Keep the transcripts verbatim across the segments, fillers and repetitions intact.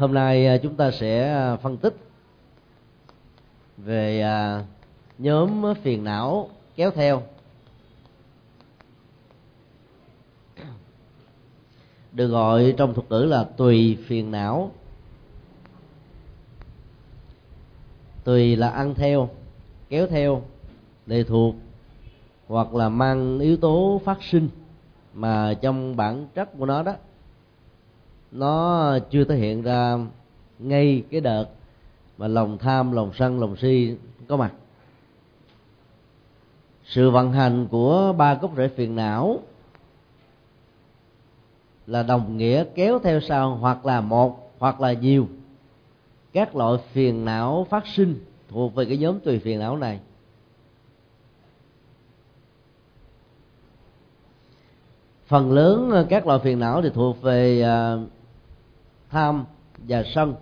Hôm nay chúng ta sẽ phân tích về nhóm phiền não kéo theo, được gọi trong thuật ngữ là tùy phiền não. Tùy là ăn theo, kéo theo, lệ thuộc, hoặc là mang yếu tố phát sinh mà trong bản chất của nó đó nó chưa thể hiện ra ngay cái đợt mà lòng tham, lòng sân, lòng si có mặt. Sự vận hành của ba gốc rễ phiền não là đồng nghĩa kéo theo sau hoặc là một hoặc là nhiều các loại phiền não phát sinh thuộc về cái nhóm tùy phiền não này. Phần lớn các loại phiền não thì thuộc về uh, tham và sân,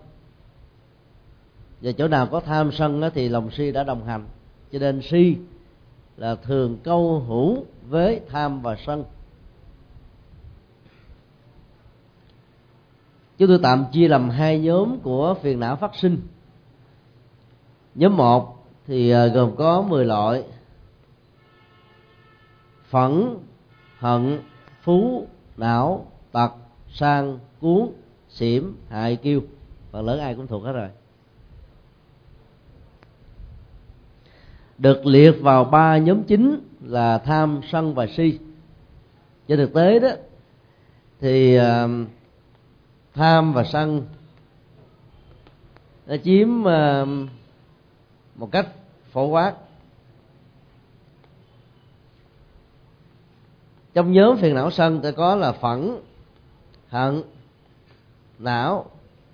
và chỗ nào có tham sân đó thì lòng si đã đồng hành, cho nên si là thường câu hữu với tham và sân. Chúng tôi tạm chia làm hai nhóm của phiền não phát sinh. Nhóm một thì uh, gồm có mười loại: phẫn, hận, phú, não, tật, sang, cuốn, xỉm, hại, kiêu. Phần lớn ai cũng thuộc hết rồi. Được liệt vào ba nhóm chính là tham, sân và si. Trên thực tế đó thì uh, tham và sân nó chiếm uh, một cách phổ quát. Trong nhóm phiền não sân ta có là phẫn, hận, não.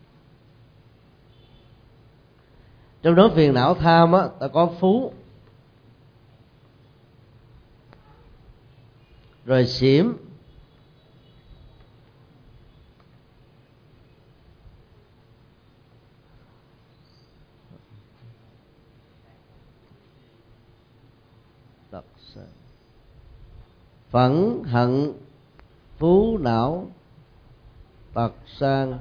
Trong đó phiền não tham á, ta có phú, rồi xỉm, tật, phẫn, hận, phú, não, tật, sang.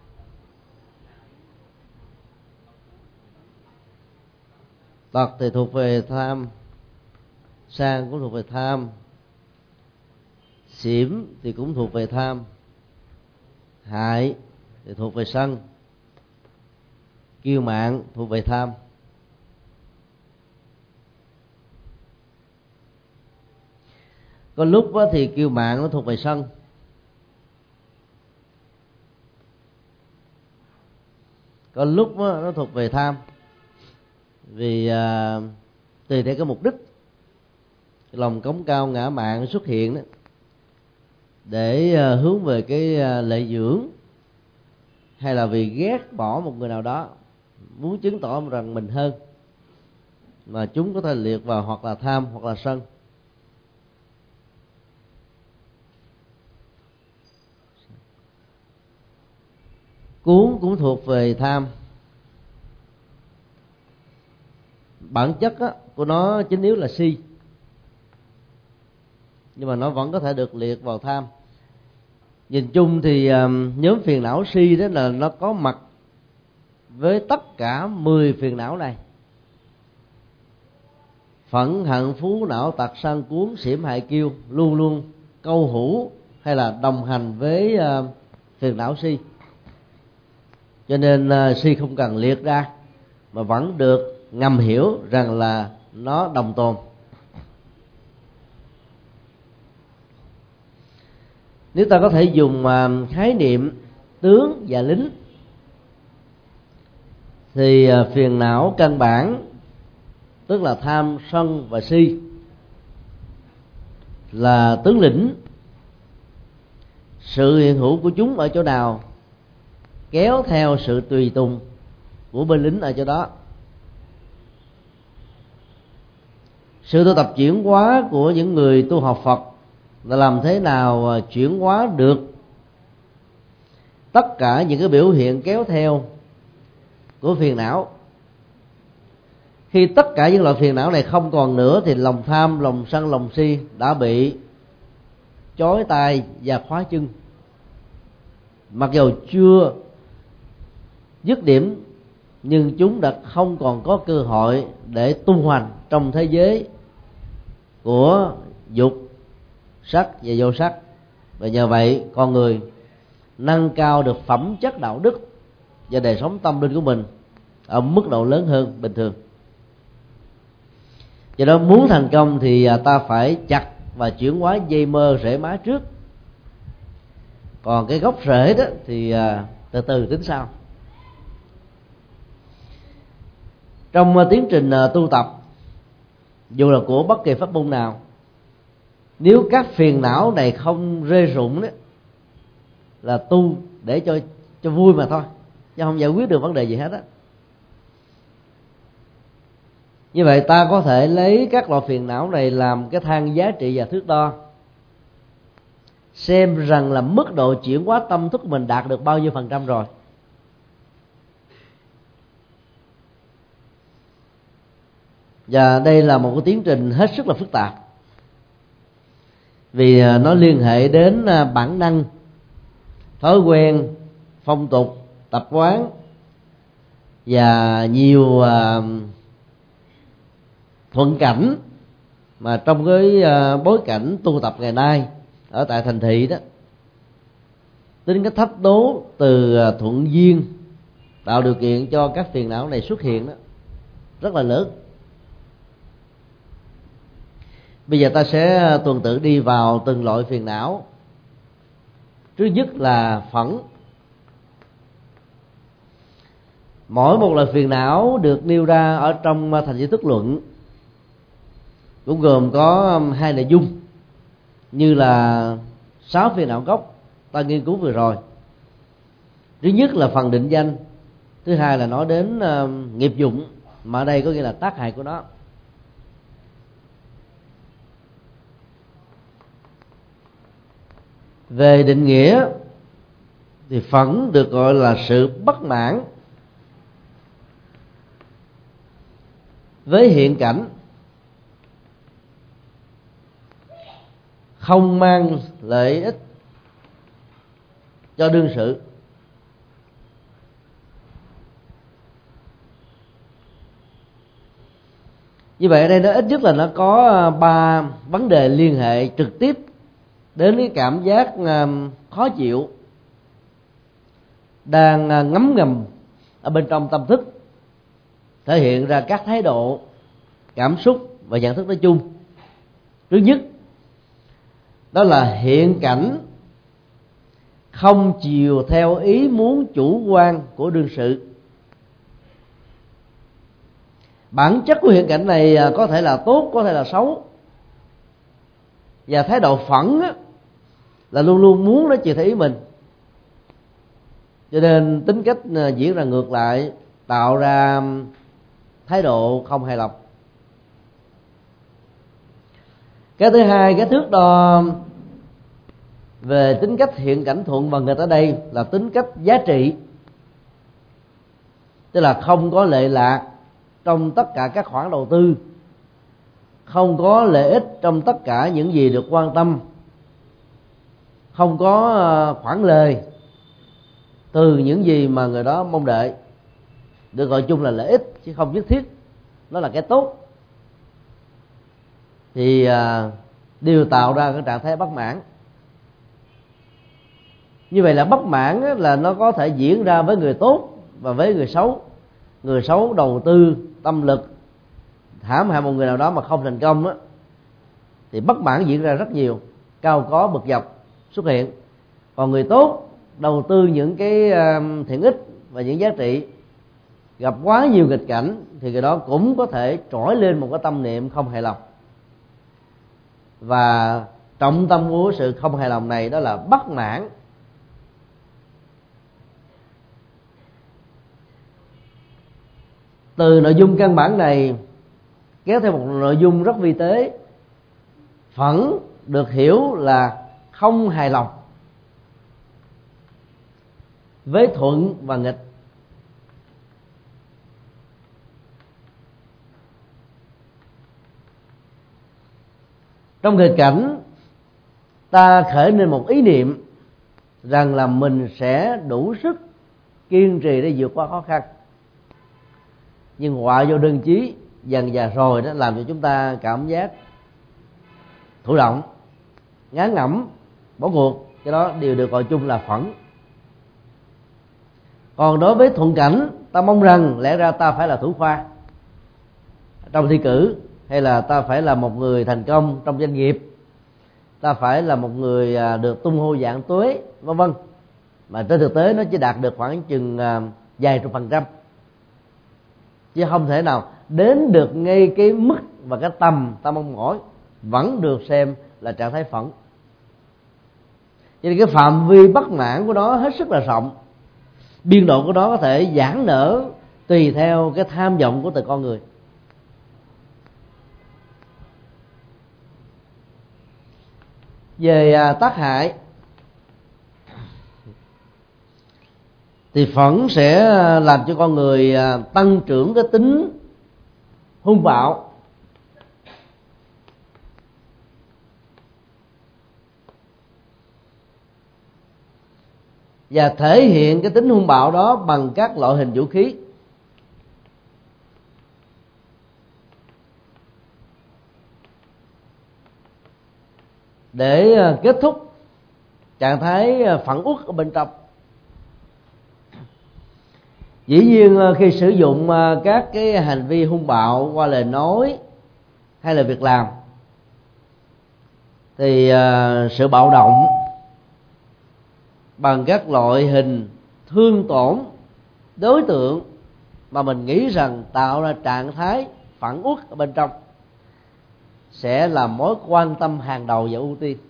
Tật thì thuộc về tham, sang cũng thuộc về tham, xỉm thì cũng thuộc về tham, hại thì thuộc về sân, kiêu mạn thuộc về tham. Có lúc thì kiêu mạn nó thuộc về sân, có lúc nó thuộc về tham. Vì à, tùy theo cái mục đích, cái lòng cống cao ngã mạn xuất hiện đó, để à, hướng về cái à, lợi dưỡng, hay là vì ghét bỏ một người nào đó, muốn chứng tỏ rằng mình hơn, mà chúng có thể liệt vào hoặc là tham hoặc là sân. Cuốn cũng thuộc về tham. Bản chất á, của nó chính yếu là si, nhưng mà nó vẫn có thể được liệt vào tham. Nhìn chung thì um, nhóm phiền não si đó là nó có mặt với tất cả mười phiền não này. Phẫn, hận, phú, não, tật, sân, cuốn, xỉm, hại, kiêu luôn luôn câu hữu hay là đồng hành với uh, phiền não si. Cho nên uh, si không cần liệt ra, mà vẫn được ngầm hiểu rằng là nó đồng tồn. Nếu ta có thể dùng uh, khái niệm tướng và lính, thì uh, phiền não căn bản, tức là tham, sân và si, là tướng lĩnh. Sự hiện hữu của chúng ở chỗ nào kéo theo sự tùy tùng của binh lính ở chỗ đó. Sự tu tập chuyển hóa của những người tu học Phật là làm thế nào chuyển hóa được tất cả những cái biểu hiện kéo theo của phiền não. Khi tất cả những loại phiền não này không còn nữa thì lòng tham, lòng sân, lòng si đã bị chói tay và khóa chân. Mặc dù chưa dứt điểm, nhưng chúng đã không còn có cơ hội để tung hoành trong thế giới của dục, sắc và vô sắc. Và nhờ vậy con người nâng cao được phẩm chất đạo đức và đời sống tâm linh của mình ở mức độ lớn hơn bình thường. Do đó muốn thành công thì ta phải chặt và chuyển hóa dây mơ rễ má trước, còn cái gốc rễ đó thì từ từ tính sau. Trong tiến trình tu tập, dù là của bất kỳ pháp môn nào, nếu các phiền não này không rơi rụng đó, là tu để cho cho vui mà thôi, chứ không giải quyết được vấn đề gì hết á. Như vậy ta có thể lấy các loại phiền não này làm cái thang giá trị và thước đo, xem rằng là mức độ chuyển hóa tâm thức của mình đạt được bao nhiêu phần trăm rồi. Và đây là một cái tiến trình hết sức là phức tạp, vì nó liên hệ đến bản năng, thói quen, phong tục, tập quán và nhiều uh, thuận cảnh mà trong cái uh, bối cảnh tu tập ngày nay ở tại thành thị đó, tính cách thách đố từ uh, thuận duyên tạo điều kiện cho các phiền não này xuất hiện đó rất là lớn. Bây giờ ta sẽ tuần tự đi vào từng loại phiền não. Trước nhất là phẫn. Mỗi một loại phiền não được nêu ra ở trong thành giới thức luận cũng gồm có hai nội dung, như là sáu phiền não gốc ta nghiên cứu vừa rồi. Thứ nhất là phần định danh, thứ hai là nói đến uh, nghiệp dụng, mà ở đây có nghĩa là tác hại của nó. Về định nghĩa thì phẫn được gọi là sự bất mãn với hiện cảnh, không mang lợi ích cho đương sự. Như vậy ở đây nó ít nhất là nó có ba vấn đề liên hệ trực tiếp đến cái cảm giác khó chịu đang ngấm ngầm ở bên trong tâm thức, thể hiện ra các thái độ, cảm xúc và nhận thức nói chung. Thứ nhất, đó là hiện cảnh không chiều theo ý muốn chủ quan của đương sự. Bản chất của hiện cảnh này có thể là tốt, có thể là xấu, và thái độ phẫn á, là luôn luôn muốn nó chiều theo ý mình, cho nên tính cách diễn ra ngược lại, tạo ra thái độ không hài lòng. Cái thứ hai, cái thước đo về tính cách hiện cảnh thuận và nghịch ở đây là tính cách giá trị, tức là không có lệ lạc trong tất cả các khoản đầu tư, không có lợi ích trong tất cả những gì được quan tâm, không có khoản lời từ những gì mà người đó mong đợi, được gọi chung là lợi ích chứ không nhất thiết nó là cái tốt, thì à, đều tạo ra cái trạng thái bất mãn. Như vậy là bất mãn á, là nó có thể diễn ra với người tốt và với người xấu. Người xấu đầu tư tâm lực hãm hại một người nào đó mà không thành công á, thì bất mãn diễn ra rất nhiều, cao có bực dọc xuất hiện. Còn người tốt đầu tư những cái thiện ích và những giá trị, gặp quá nhiều nghịch cảnh thì người đó cũng có thể trỗi lên một cái tâm niệm không hài lòng. Và trọng tâm của sự không hài lòng này đó là bất mãn. Từ nội dung căn bản này kéo theo một nội dung rất vi tế. Phẫn được hiểu là không hài lòng với thuận và nghịch. Trong nghịch cảnh, ta khởi lên một ý niệm rằng là mình sẽ đủ sức kiên trì để vượt qua khó khăn. Nhưng họa vô đơn chí dần dà rồi đó làm cho chúng ta cảm giác thụ động, ngán ngẩm, bỏ cuộc. Cái đó đều được gọi chung là phẫn. Còn đối với thuận cảnh, ta mong rằng lẽ ra ta phải là thủ khoa trong thi cử, hay là ta phải là một người thành công trong doanh nghiệp, ta phải là một người được tung hô vạn tuế, vân vân. Mà trên thực tế nó chỉ đạt được khoảng chừng vài chục phần trăm, chứ không thể nào đến được ngay cái mức và cái tầm ta mong mỏi, vẫn được xem là trạng thái phẫn. Cho nên cái phạm vi bất mãn của nó hết sức là rộng, biên độ của nó có thể giãn nở tùy theo cái tham vọng của từng con người. Về tác hại thì phẫn sẽ làm cho con người tăng trưởng cái tính hung bạo, và thể hiện cái tính hung bạo đó bằng các loại hình vũ khí. Để kết thúc trạng thái phẫn uất ở bên trong. Dĩ nhiên khi sử dụng các cái hành vi hung bạo qua lời nói hay là việc làm thì sự bạo động bằng các loại hình thương tổn đối tượng mà mình nghĩ rằng tạo ra trạng thái phẫn uất ở bên trong sẽ là mối quan tâm hàng đầu và ưu tiên.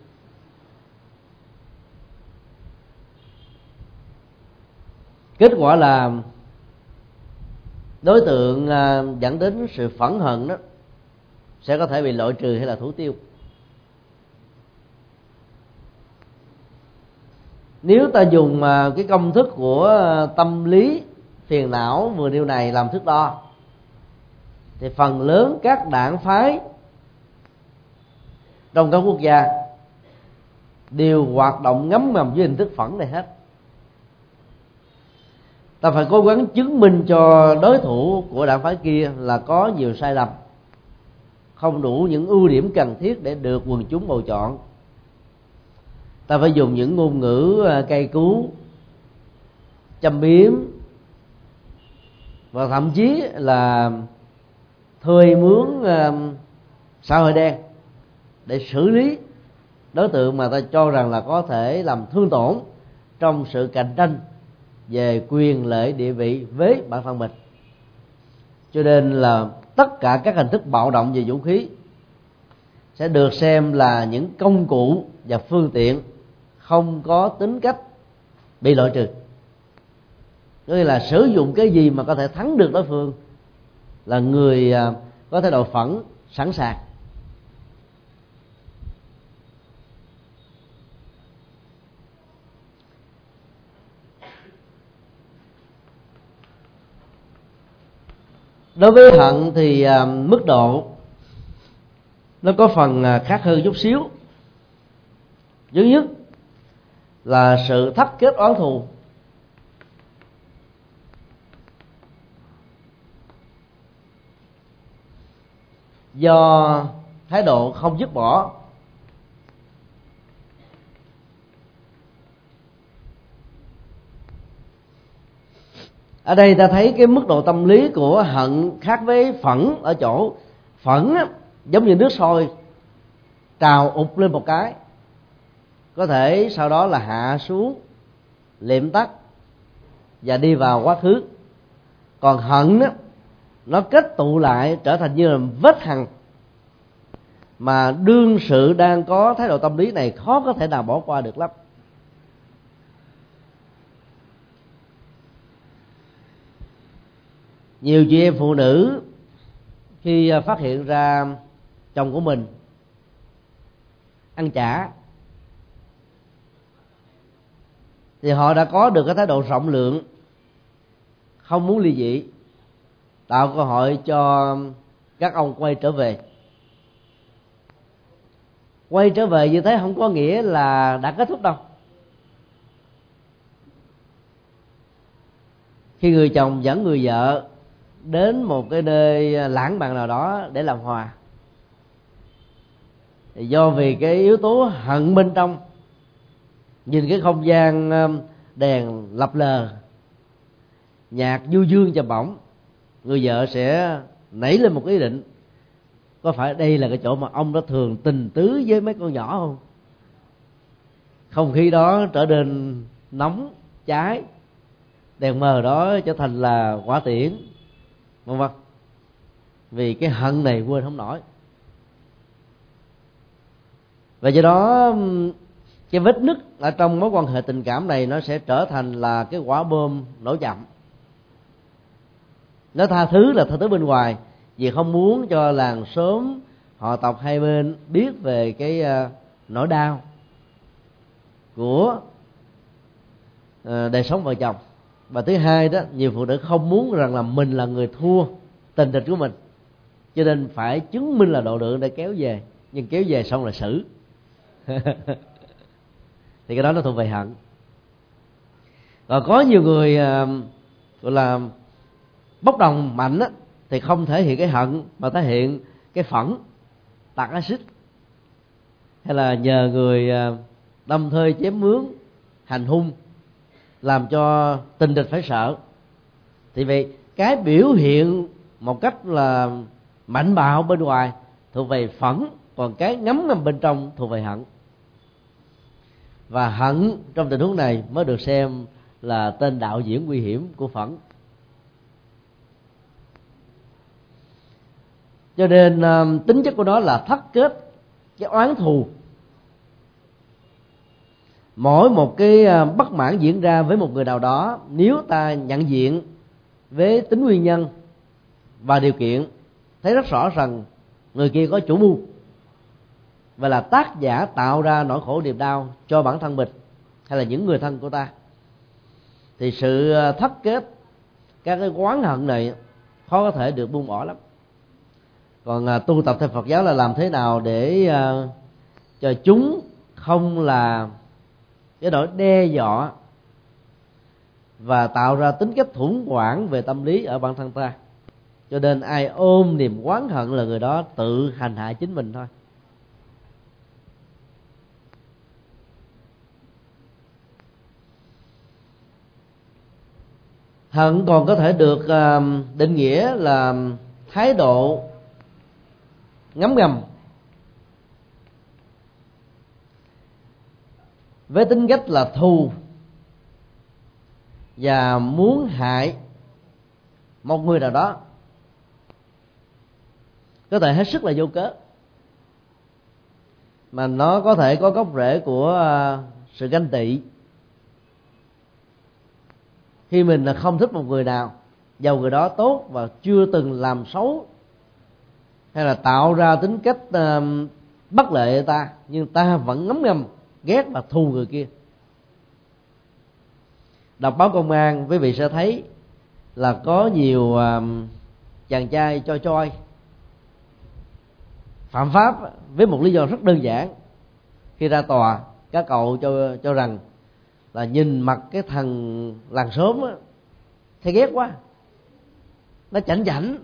Kết quả là đối tượng dẫn đến sự phẫn hận đó sẽ có thể bị loại trừ hay là thủ tiêu. Nếu ta dùng cái công thức của tâm lý phiền não vừa nêu này làm thước đo, thì phần lớn các đảng phái trong các quốc gia đều hoạt động ngấm ngầm với hình thức phẫn này hết. Ta phải cố gắng chứng minh cho đối thủ của đảng phái kia là có nhiều sai lầm, không đủ những ưu điểm cần thiết để được quần chúng bầu chọn. Ta phải dùng những ngôn ngữ cay cú, châm biếm, và thậm chí là thuê mướn xã hội đen để xử lý đối tượng mà ta cho rằng là có thể làm thương tổn trong sự cạnh tranh về quyền lợi địa vị với bản thân mình. Cho nên là tất cả các hình thức bạo động về vũ khí sẽ được xem là những công cụ và phương tiện không có tính cách bị loại trừ. Tức là sử dụng cái gì mà có thể thắng được đối phương là người có thái độ phẫn sẵn sàng. Đối với hận thì uh, mức độ nó có phần uh, khác hơn chút xíu. Thứ nhất là sự thắt kết oán thù. Do thái độ không dứt bỏ, ở đây ta thấy cái mức độ tâm lý của hận khác với phẫn ở chỗ phẫn á, giống như nước sôi trào ụt lên một cái, có thể sau đó là hạ xuống, liệm tắt và đi vào quá khứ. Còn hận á, nó kết tụ lại trở thành như là vết hằn mà đương sự đang có thái độ tâm lý này khó có thể nào bỏ qua được lắm. Nhiều chị em phụ nữ khi phát hiện ra chồng của mình ăn chả thì họ đã có được cái thái độ rộng lượng, không muốn ly dị, tạo cơ hội cho các ông quay trở về. Quay trở về như thế không có nghĩa là đã kết thúc đâu. khi người chồng dẫn người vợ đến một cái nơi lãng mạn nào đó để làm hòa, thì do vì cái yếu tố hận bên trong, nhìn cái không gian đèn lập lờ, nhạc du dương và bổng, người vợ sẽ nảy lên một ý định: có phải đây là cái chỗ mà ông đã thường tình tứ với mấy con nhỏ không? Không khí đó trở nên nóng cháy, đèn mờ đó trở thành là quả tiễn, vân vân. Vì cái hận này quên không nổi. Và do đó cái vết nứt ở trong mối quan hệ tình cảm này nó sẽ trở thành là cái quả bom nổ chậm. Nó tha thứ là tha thứ bên ngoài, vì không muốn cho làng xóm, họ tộc hai bên biết về cái uh, nỗi đau của uh, đời sống vợ chồng. Và thứ hai đó, nhiều phụ nữ không muốn rằng là mình là người thua tình địch của mình, cho nên phải chứng minh là độ lượng để kéo về, nhưng kéo về xong là xử. Thì cái đó nó thuộc về hận. Còn có nhiều người uh, gọi là bốc đồng mạnh á, thì không thể hiện cái hận mà thể hiện cái phẫn, tạt axit, hay là nhờ người đâm thơi chém mướn, hành hung, làm cho tình địch phải sợ. Thì vì cái biểu hiện một cách là mạnh bạo bên ngoài thuộc về phẫn, còn cái ngấm ngầm bên trong thuộc về hận. Và hận trong tình huống này mới được xem là tên đạo diễn nguy hiểm của phẫn. Cho nên uh, tính chất của nó là thắt kết cái oán thù. Mỗi một cái uh, bất mãn diễn ra với một người nào đó, nếu ta nhận diện với tính nguyên nhân và điều kiện, thấy rất rõ rằng người kia có chủ mưu và là tác giả tạo ra nỗi khổ niềm đau cho bản thân mình hay là những người thân của ta, thì sự thắt kết các cái oán hận này khó có thể được buông bỏ lắm. Còn à, tu tập theo Phật giáo là làm thế nào để à, cho chúng không là cái nỗi đe dọa và tạo ra tính cách khủng hoảng về tâm lý ở bản thân ta. Cho nên ai ôm niềm oán hận là người đó tự hành hạ chính mình thôi. Hận còn có thể được uh, định nghĩa là thái độ ngấm ngầm với tính cách là thù và muốn hại một người nào đó, có thể hết sức là vô cớ, mà nó có thể có gốc rễ của uh, sự ganh tị. Khi mình không thích một người nào, dầu người đó tốt và chưa từng làm xấu hay là tạo ra tính cách uh, bất lợi cho ta, nhưng ta vẫn ngấm ngầm ghét và thù người kia. Đọc báo Công an, quý vị sẽ thấy là có nhiều uh, chàng trai choi choi phạm pháp với một lý do rất đơn giản. Khi ra tòa, các cậu cho cho rằng là nhìn mặt cái thằng làng xóm á, thấy ghét quá, nó chảnh chảnh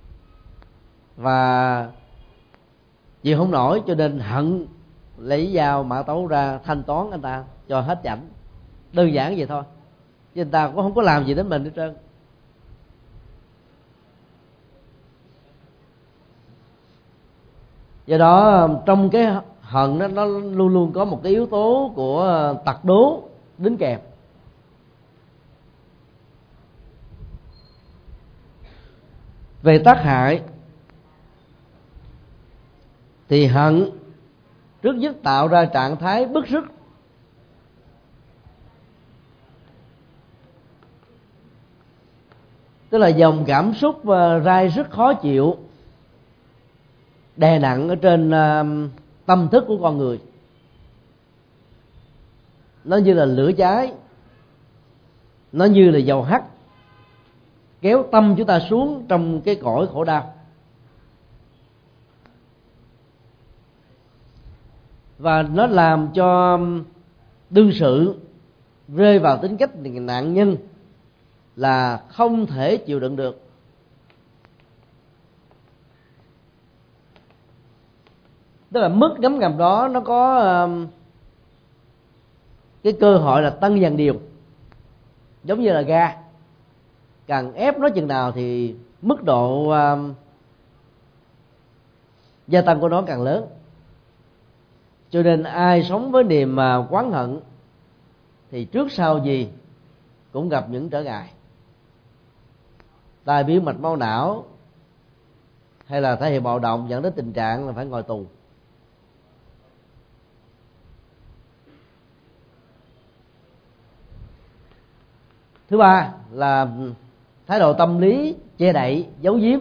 và chịu không nổi, cho nên hận lấy dao mã tấu ra thanh toán anh ta cho hết chảnh. Đơn giản vậy thôi, chứ anh ta cũng không có làm gì đến mình hết trơn. Do đó trong cái hận đó, nó luôn luôn có một cái yếu tố của tặc đố đính kèm. Về tác hại thì hận trước nhất tạo ra trạng thái bức rứt, tức là dòng cảm xúc rai rứt khó chịu đè nặng ở trên uh, tâm thức của con người. Nó như là lửa cháy, nó như là dầu hắt kéo tâm chúng ta xuống trong cái cõi khổ đau. Và nó làm cho đương sự rơi vào tính cách nạn nhân là không thể chịu đựng được. Tức là mức ngấm ngầm đó nó có uh, cái cơ hội là tăng dần điều, giống như là ga, càng ép nó chừng nào thì mức độ uh, gia tăng của nó càng lớn. Cho nên ai sống với niềm uh, oán hận thì trước sau gì cũng gặp những trở ngại, tai biến mạch máu não hay là thể hiện bạo động, dẫn đến tình trạng là phải ngồi tù. Thứ ba là thái độ tâm lý che đậy, giấu giếm.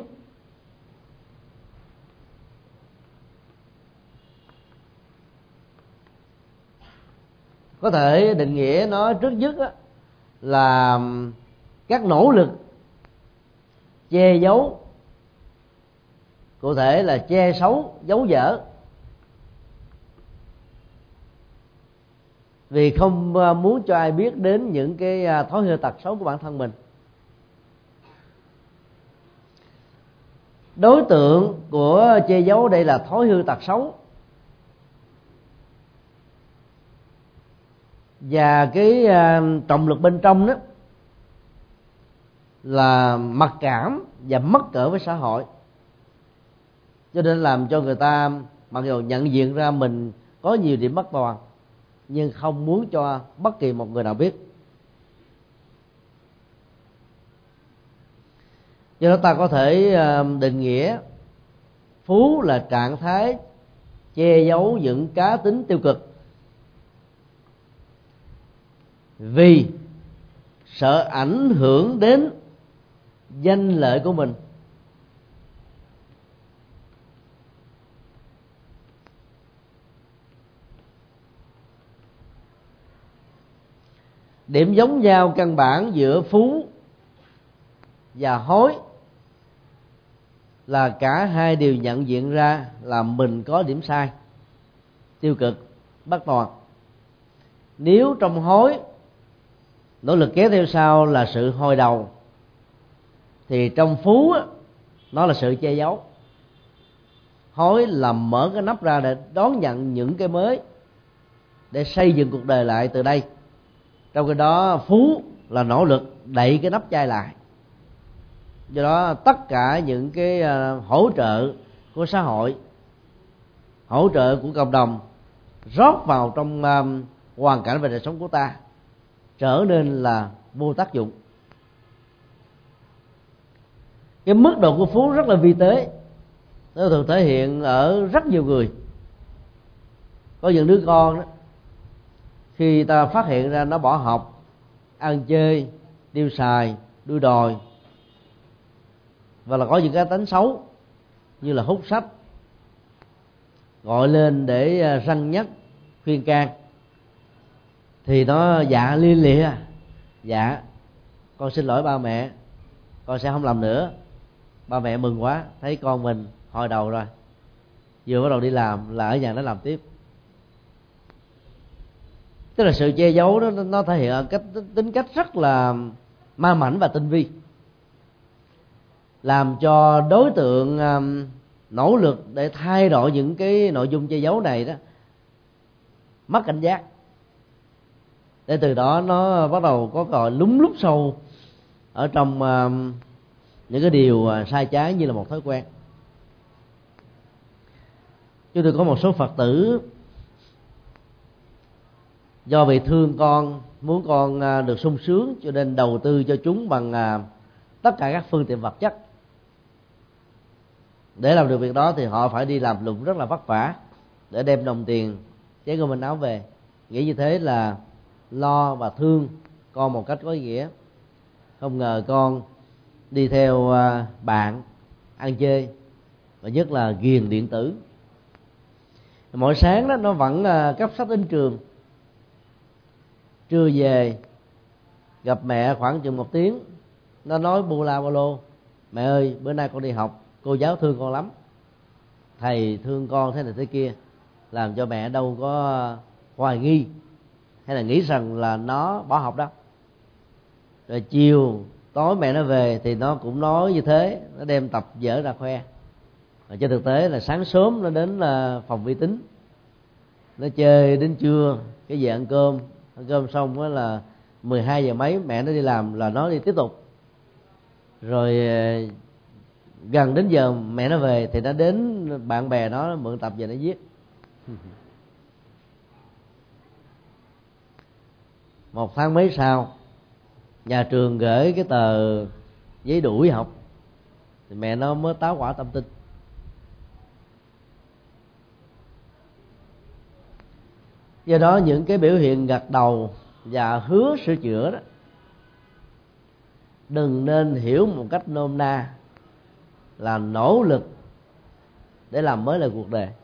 Có thể định nghĩa nó trước nhất là các nỗ lực che giấu, cụ thể là che xấu, giấu dở, vì không muốn cho ai biết đến những cái thói hư tật xấu của bản thân mình. Đối tượng của che giấu đây là thói hư tật xấu, và cái trọng lực bên trong đó là mặc cảm và mất cỡ với xã hội, cho nên làm cho người ta mặc dù nhận diện ra mình có nhiều điểm bất toàn nhưng không muốn cho bất kỳ một người nào biết. Do đó ta có thể định nghĩa phú là trạng thái che giấu những cá tính tiêu cực, vì sợ ảnh hưởng đến danh lợi của mình. Điểm giống nhau căn bản giữa phú và hối là cả hai đều nhận diện ra là mình có điểm sai, tiêu cực, bất toàn. Nếu trong hối nỗ lực kéo theo sau là sự hồi đầu, thì trong phú nó là sự che giấu. Hối là mở cái nắp ra để đón nhận những cái mới, để xây dựng cuộc đời lại từ đây. Trong khi đó phú là nỗ lực đậy cái nắp chai lại. Do đó tất cả những cái hỗ trợ của xã hội, hỗ trợ của cộng đồng rót vào trong hoàn cảnh và đời sống của ta trở nên là vô tác dụng. Cái mức độ của phú rất là vi tế, nó thường thể hiện ở rất nhiều người. Có những đứa con đó, khi ta phát hiện ra nó bỏ học, ăn chơi, tiêu xài, đua đòi, và là có những cái tánh xấu như là hút sách, gọi lên để răn nhắc, khuyên can, thì nó dạ lia lịa: dạ con xin lỗi ba mẹ, con sẽ không làm nữa. Ba mẹ mừng quá, thấy con mình hồi đầu rồi, vừa bắt đầu đi làm là ở nhà nó làm tiếp. Tức là sự che giấu đó nó thể hiện ở cách tính cách rất là ma mãnh và tinh vi, làm cho đối tượng um, nỗ lực để thay đổi những cái nội dung che giấu này đó mất cảnh giác, để từ đó nó bắt đầu có còi lúng lút sâu ở trong um, những cái điều uh, sai trái như là một thói quen. Chúng tôi có một số Phật tử do vì thương con, muốn con uh, được sung sướng, cho nên đầu tư cho chúng bằng uh, tất cả các phương tiện vật chất. Để làm được việc đó thì họ phải đi làm lụng rất là vất vả để đem đồng tiền chế của mình áo về. Nghĩ như thế là lo và thương con một cách có ý nghĩa. Không ngờ con đi theo bạn ăn chơi, và nhất là ghiền điện tử. Mỗi sáng đó nó vẫn cấp sách đến trường, trưa về gặp mẹ khoảng chừng một tiếng, nó nói bu la bu lô: mẹ ơi, bữa nay con đi học, cô giáo thương con lắm, thầy thương con thế này thế kia, làm cho mẹ đâu có hoài nghi hay là nghĩ rằng là nó bỏ học đâu. Rồi chiều tối mẹ nó về thì nó cũng nói như thế, nó đem tập vở ra khoe. Và trên thực tế là sáng sớm nó đến là phòng vi tính, nó chơi đến trưa, cái giờ ăn cơm, ăn cơm xong đó là mười hai giờ mấy mẹ nó đi làm là nó đi tiếp tục. Rồi gần đến giờ mẹ nó về thì nó đến bạn bè nó mượn tập về nó viết. Một tháng mấy sau, nhà trường gửi cái tờ giấy đuổi học thì mẹ nó mới táo hỏa tâm tin. Do đó những cái biểu hiện gật đầu và hứa sửa chữa đó đừng nên hiểu một cách nôm na là nỗ lực để làm mới lại cuộc đời.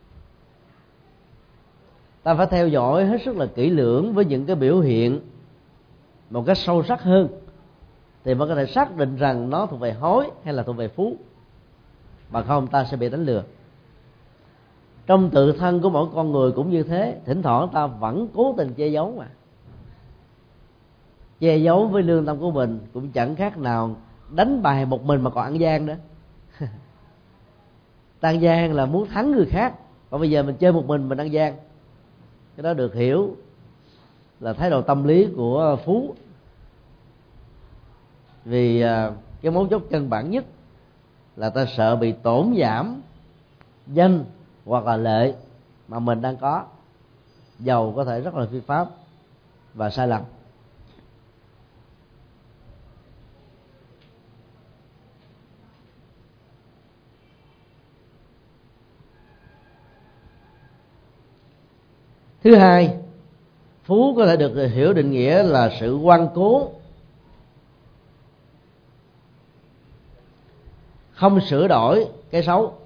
Ta phải theo dõi hết sức là kỹ lưỡng với những cái biểu hiện một cách sâu sắc hơn thì mới có thể xác định rằng nó thuộc về hối hay là thuộc về phú. Bằng không ta sẽ bị đánh lừa. Trong tự thân của mỗi con người cũng như thế, thỉnh thoảng ta vẫn cố tình che giấu mà. Che giấu với lương tâm của mình cũng chẳng khác nào đánh bài một mình mà còn ăn gian nữa. Ta ăn gian là muốn thắng người khác, còn bây giờ mình chơi một mình mình ăn gian. Cái đó được hiểu là thái độ tâm lý của phú. Vì cái mấu chốt căn bản nhất là ta sợ bị tổn giảm danh hoặc là lợi mà mình đang có, dầu có thể rất là phi pháp và sai lầm. Thứ hai, phú có thể được hiểu định nghĩa là sự ngoan cố, không sửa đổi cái xấu.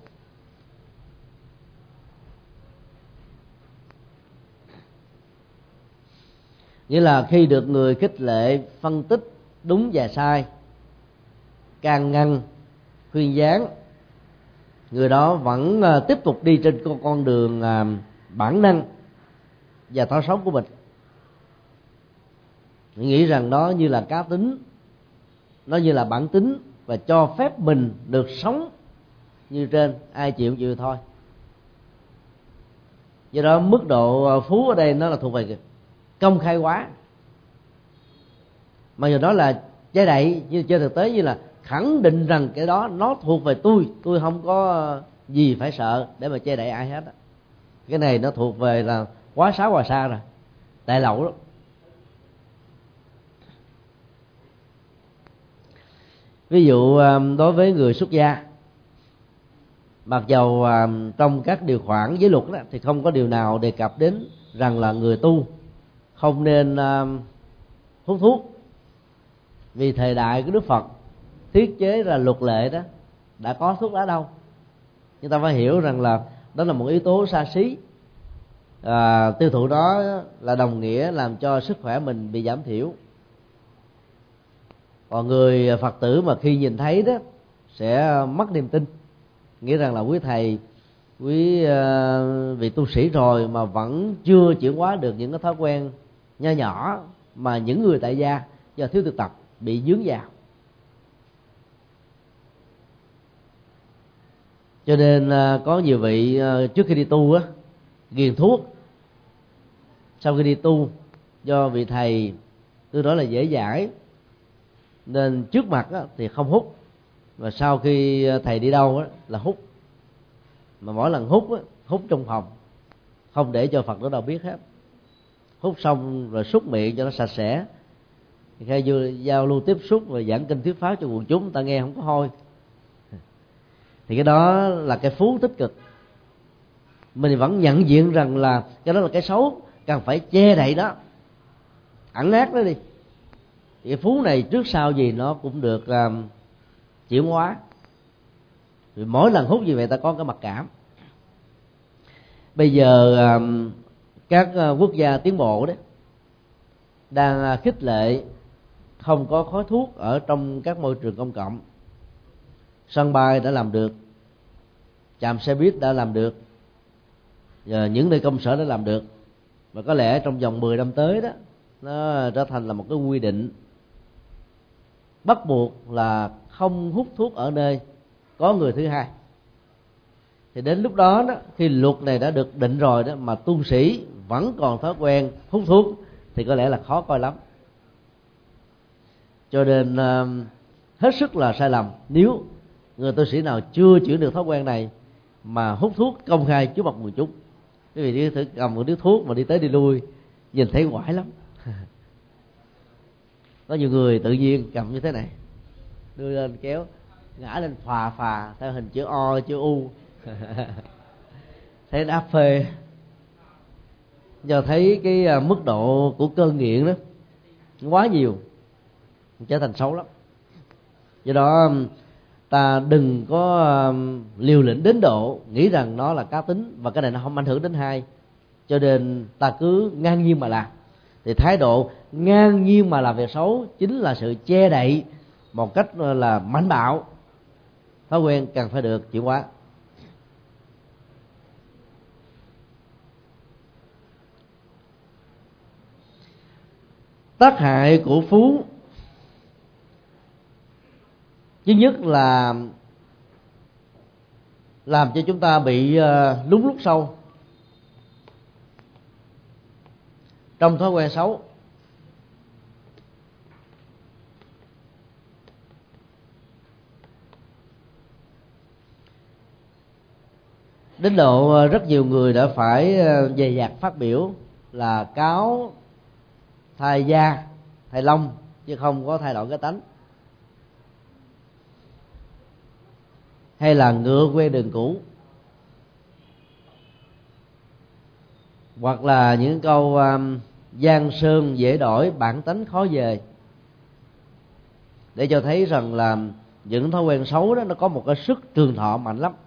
Nghĩa là khi được người khích lệ phân tích đúng và sai, can ngăn, khuyên gián, người đó vẫn tiếp tục đi trên con đường bản năng và thói xấu của mình. Mình nghĩ rằng đó như là cá tính, nó như là bản tính và cho phép mình được sống như trên, ai chịu chịu thôi. Do đó mức độ phú ở đây nó là thuộc về công khai quá, mà giờ đó là che đậy, như trên thực tế như là khẳng định rằng cái đó nó thuộc về tôi, tôi không có gì phải sợ để mà che đậy ai hết. Cái này nó thuộc về là quá xáo hòa xa rồi, đại lậu đó. Ví dụ đối với người xuất gia, mặc dầu trong các điều khoản giới luật đó, thì không có điều nào đề cập đến rằng là người tu không nên hút thuốc, vì thời đại của Đức Phật thiết chế là luật lệ đó đã có thuốc lá đâu. Chúng ta phải hiểu rằng là đó là một yếu tố xa xí. À, tiêu thụ đó là đồng nghĩa làm cho sức khỏe mình bị giảm thiểu. Còn người Phật tử mà khi nhìn thấy đó sẽ mất niềm tin, nghĩa rằng là quý thầy, quý uh, vị tu sĩ rồi mà vẫn chưa chuyển hóa được những cái thói quen nho nhỏ mà những người tại gia do thiếu thực tập bị dướng vào. Cho nên uh, có nhiều vị uh, trước khi đi tu á ghiền thuốc, sau khi đi tu do vị thầy tôi nói là dễ dãi nên trước mặt á, thì không hút, và sau khi thầy đi đâu á, là hút. Mà mỗi lần hút á, hút trong phòng, không để cho Phật tử đâu biết hết. Hút xong rồi súc miệng cho nó sạch sẽ, khi giao lưu tiếp xúc và giảng kinh thuyết pháp cho quần chúng ta nghe không có hôi. Thì cái đó là cái phú tích cực. Mình vẫn nhận diện rằng là cái đó là cái xấu, cần phải che đậy đó, ẩn ác nó đi. Thì cái phú này trước sau gì nó cũng được um, chuyển hóa. Vì mỗi lần hút như vậy ta có cái mặc cảm. Bây giờ um, các uh, quốc gia tiến bộ đấy đang uh, khích lệ không có khói thuốc ở trong các môi trường công cộng. Sân bay đã làm được, trạm xe buýt đã làm được, và những nơi công sở đã làm được. Và có lẽ trong vòng mười năm tới đó nó trở thành là một cái quy định bắt buộc là không hút thuốc ở nơi có người thứ hai. Thì đến lúc đó, đó khi luật này đã được định rồi đó mà tu sĩ vẫn còn thói quen hút thuốc thì có lẽ là khó coi lắm. Cho nên uh, hết sức là sai lầm nếu người tu sĩ nào chưa chuyển được thói quen này mà hút thuốc công khai trước mặt quần chúng. Quý vị đi thử cầm một điếu thuốc mà đi tới đi lui nhìn thấy quải lắm. Có nhiều người tự nhiên cầm như thế này, đưa lên kéo, ngã lên phà phà theo hình chữ O chữ U. Thấy áp phê, do thấy cái mức độ của cơn nghiện đó quá nhiều, trở thành xấu lắm. Do đó ta đừng có liều lĩnh đến độ nghĩ rằng nó là cá tính và cái này nó không ảnh hưởng đến hai, cho nên ta cứ ngang nhiên mà làm. Thì thái độ ngang nhiên mà làm việc xấu chính là sự che đậy một cách là mạnh bạo. Thói quen cần phải được chuyển hóa. Tác hại của phú thứ nhất là làm cho chúng ta bị uh, lún lút sâu trong thói quen xấu. Đến độ rất nhiều người đã phải dè dặt phát biểu là cáo thay da, thay lông chứ không có thay đổi cái tánh, hay là ngựa quen đường cũ, hoặc là những câu um, giang sơn dễ đổi, bản tánh khó về, để cho thấy rằng là những thói quen xấu đó nó có một cái sức trường thọ mạnh lắm.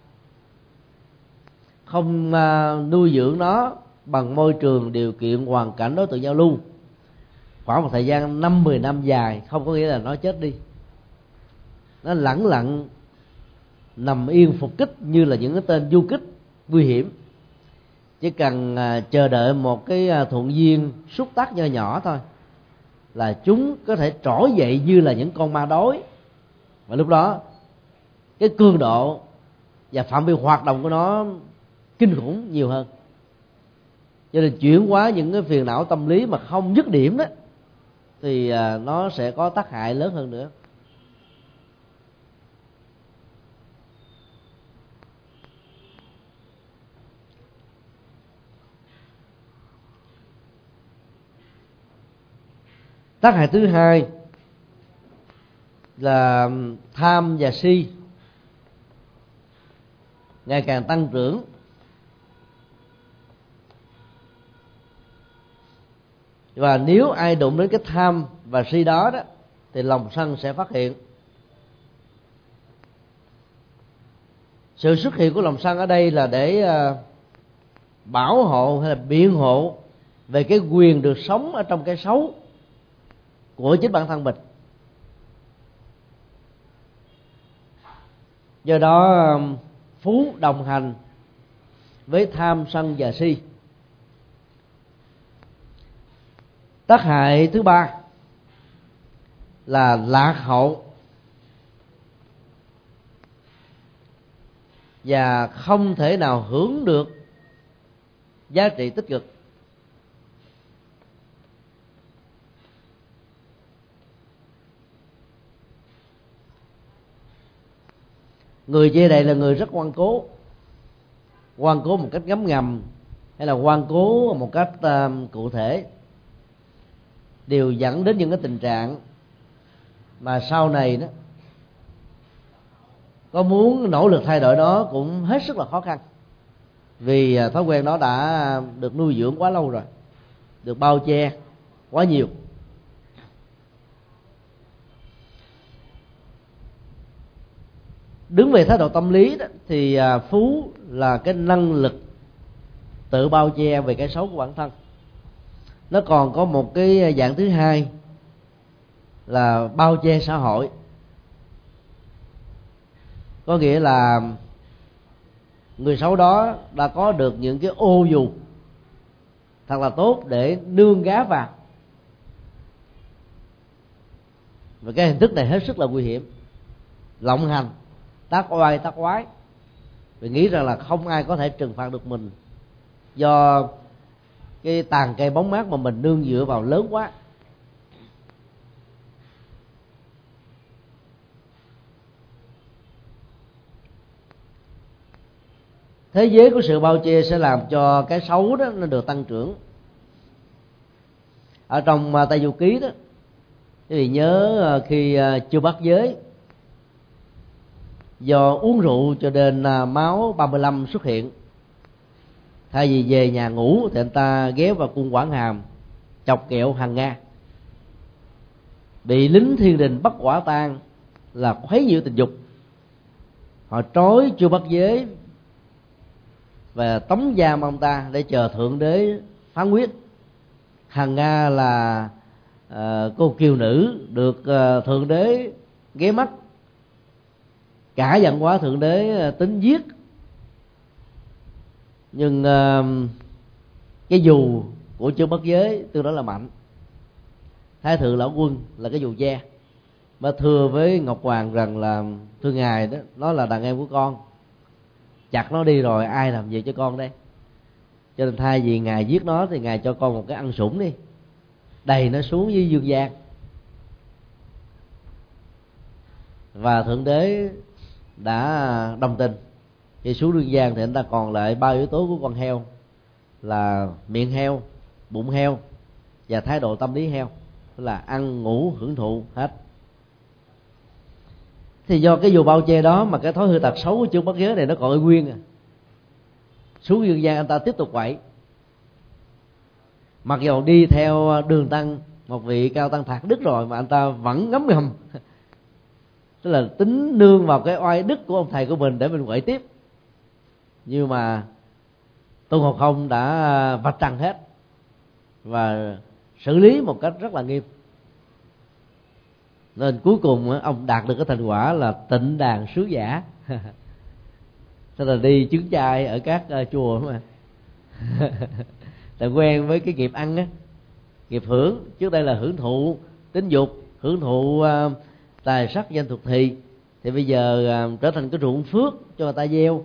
Không uh, nuôi dưỡng nó bằng môi trường, điều kiện, hoàn cảnh, đối tượng giao lưu khoảng một thời gian năm mười năm dài không có nghĩa là nó chết đi. Nó lẳng lặng nằm yên phục kích như là những cái tên du kích nguy hiểm. Chỉ cần uh, chờ đợi một cái uh, thuận duyên xúc tác nho nhỏ thôi là chúng có thể trỗi dậy như là những con ma đói, và lúc đó cái cường độ và phạm vi hoạt động của nó kinh khủng nhiều hơn. Cho nên chuyển hóa những cái phiền não tâm lý mà không dứt điểm đó thì uh, nó sẽ có tác hại lớn hơn nữa. Tác hại thứ hai là tham và si ngày càng tăng trưởng. Và nếu ai đụng đến cái tham và si đó đó thì lòng sân sẽ phát hiện. Sự xuất hiện của lòng sân ở đây là để bảo hộ hay là biện hộ về cái quyền được sống ở trong cái xấu của chính bản thân mình. Do đó phú đồng hành với tham sân và si. Tác hại thứ ba là lạc hậu và không thể nào hưởng được giá trị tích cực. Người che đậy là người rất ngoan cố, ngoan cố một cách ngấm ngầm hay là ngoan cố một cách uh, cụ thể, đều dẫn đến những cái tình trạng mà sau này đó có muốn nỗ lực thay đổi đó cũng hết sức là khó khăn, vì thói quen đó đã được nuôi dưỡng quá lâu rồi, được bao che quá nhiều. Đứng về thái độ tâm lý đó, thì phú là cái năng lực tự bao che về cái xấu của bản thân. Nó còn có một cái dạng thứ hai là bao che xã hội. Có nghĩa là người xấu đó đã có được những cái ô dù thật là tốt để nương gá vào, và cái hình thức này hết sức là nguy hiểm, lộng hành, tác oai tác quái, vì nghĩ rằng là không ai có thể trừng phạt được mình do cái tàn cây bóng mát mà mình nương dựa vào lớn quá. Thế giới của sự bao che sẽ làm cho cái xấu đó nó được tăng trưởng. Ở trong Tây Du Ký đó, thì nhớ khi chưa bắt giới, do uống rượu cho nên máu ba mươi lăm xuất hiện, thay vì về nhà ngủ thì anh ta ghé vào cung Quảng Hàm chọc kẹo Hằng Nga, bị lính thiên đình bắt quả tang là khuấy nhiễu tình dục. Họ trói chưa bắt giới và tống giam ông ta để chờ thượng đế phán quyết. Hằng Nga là uh, cô kiều nữ được uh, thượng đế ghé mắt, cả giận quá thượng đế uh, tính giết, nhưng uh, cái dù của chưa bắt giới tương đối là mạnh. Thái thượng lão quân là cái dù ve, mà thưa với Ngọc Hoàng rằng là thưa ngài đó, nó là đàn em của con, chặt nó đi rồi ai làm gì cho con đây, cho nên thay vì ngài giết nó thì ngài cho con một cái ăn sủng đi, đầy nó xuống dưới dương gian. Và thượng đế đã đồng tình. Khi xuống dương gian thì anh ta còn lại ba yếu tố của con heo là miệng heo, bụng heo và thái độ tâm lý heo, tức là ăn ngủ hưởng thụ hết. Thì do cái dù bao che đó mà cái thói hư tật xấu của chương bắt giới này nó còn ở nguyên à. Xuống dương gian anh ta tiếp tục quậy, mặc dù đi theo đường tăng, một vị cao tăng thạc đức rồi, mà anh ta vẫn ngấm ngầm tức là tính nương vào cái oai đức của ông thầy của mình để mình quậy tiếp. Nhưng mà Tôn Ngộ Không đã vạch trần hết và xử lý một cách rất là nghiêm, nên cuối cùng ông đạt được cái thành quả là tịnh đàn sứ giả. Thế là đi chứng chay ở các uh, chùa mà là quen với cái nghiệp ăn á, nghiệp hưởng. Trước đây là hưởng thụ tính dục, hưởng thụ uh, tài sắc danh thuộc thì thì bây giờ uh, trở thành cái ruộng phước cho người ta gieo,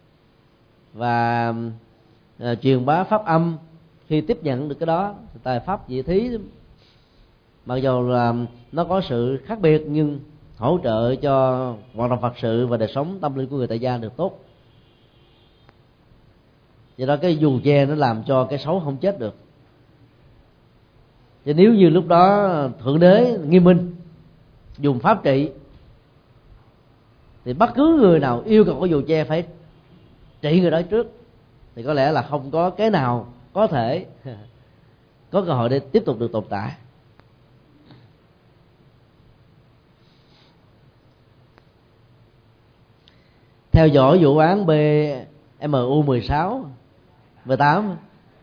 và uh, truyền bá pháp âm. Khi tiếp nhận được cái đó, tài pháp vị thí, mặc dù là nó có sự khác biệt nhưng hỗ trợ cho hoạt động Phật sự và đời sống tâm linh của người tại gia được tốt. Do đó cái dù che nó làm cho cái xấu không chết được. Chứ nếu như lúc đó thượng đế nghiêm minh dùng pháp trị thì bất cứ người nào yêu cầu có dù che phải trị người đó trước, thì có lẽ là không có cái nào có thể có cơ hội để tiếp tục được tồn tại. Theo dõi vụ án B M U mười sáu, mười tám,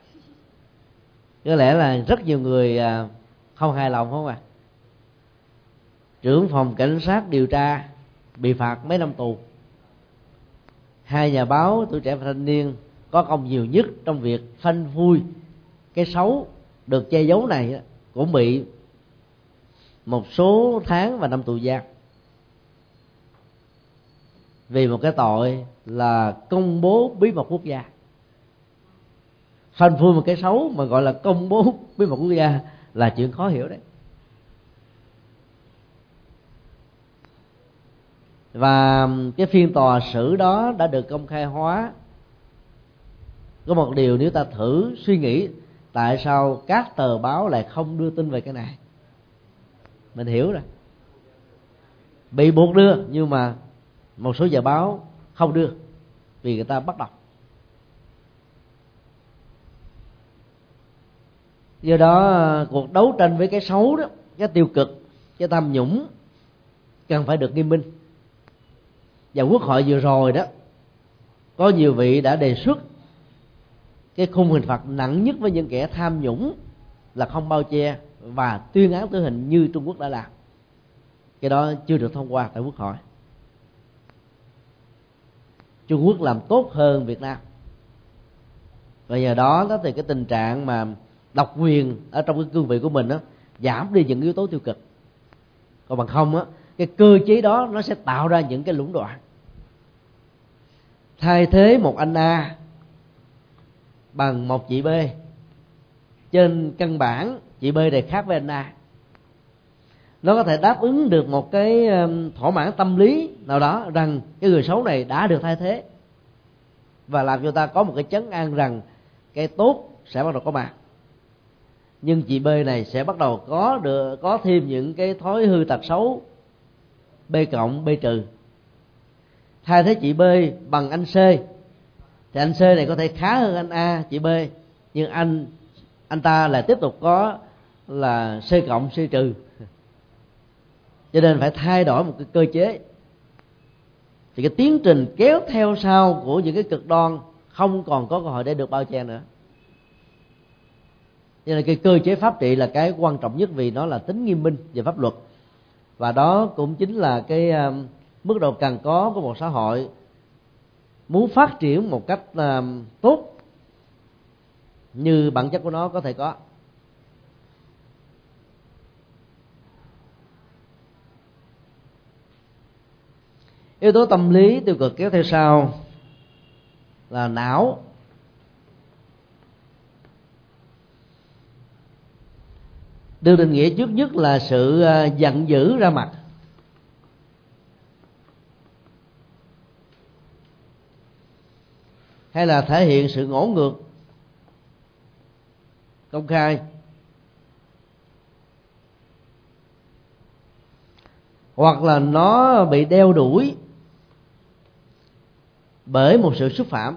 có lẽ là rất nhiều người không hài lòng, không ạ? À? Trưởng phòng cảnh sát điều tra bị phạt mấy năm tù. Hai nhà báo Tuổi Trẻ và Thanh Niên có công nhiều nhất trong việc phanh phui cái xấu được che giấu này cũng bị một số tháng và năm tù giam, vì một cái tội là công bố bí mật quốc gia. Phanh phui một cái xấu mà gọi là công bố bí mật quốc gia là chuyện khó hiểu đấy. Và cái phiên tòa xử đó đã được công khai hóa. Có một điều nếu ta thử suy nghĩ, tại sao các tờ báo lại không đưa tin về cái này? Mình hiểu rồi, bị buộc đưa, nhưng mà một số giờ báo không đưa vì người ta bắt đọc. Do đó cuộc đấu tranh với cái xấu đó, cái tiêu cực, cái tham nhũng cần phải được nghiêm minh. Và Quốc hội vừa rồi đó, có nhiều vị đã đề xuất cái khung hình phạt nặng nhất với những kẻ tham nhũng là không bao che và tuyên án tử hình như Trung Quốc đã làm. Cái đó chưa được thông qua tại Quốc hội. Trung Quốc làm tốt hơn Việt Nam, và nhờ đó đó thì cái tình trạng mà độc quyền ở trong cái cương vị của mình đó giảm đi những yếu tố tiêu cực. còn bằng không á, cái cơ chế đó nó sẽ tạo ra những cái lũng đoạn. Thay thế một anh A bằng một chị B, trên căn bản chị B này khác với anh A, nó có thể đáp ứng được một cái thỏa mãn tâm lý nào đó rằng cái người xấu này đã được thay thế, và làm cho ta có một cái chấn an rằng cái tốt sẽ bắt đầu có mặt. Nhưng chị B này sẽ bắt đầu có được có thêm những cái thói hư tật xấu B cộng B trừ. Thay thế chị B bằng anh C, thì anh C này có thể khá hơn anh A chị B, nhưng anh anh ta lại tiếp tục có là C cộng C trừ. Cho nên phải thay đổi một cái cơ chế, thì cái tiến trình kéo theo sau của những cái cực đoan không còn có cơ hội để được bao che nữa. Cho nên cái cơ chế pháp trị là cái quan trọng nhất, vì nó là tính nghiêm minh về pháp luật, và đó cũng chính là cái uh, mức độ cần có của một xã hội muốn phát triển một cách uh, tốt như bản chất của nó có thể có. Yếu tố tâm lý tiêu cực kéo theo sau là não. Được định nghĩa trước nhất là sự giận dữ ra mặt, hay là thể hiện sự ngỗ ngược công khai, hoặc là nó bị đeo đuổi bởi một sự xúc phạm.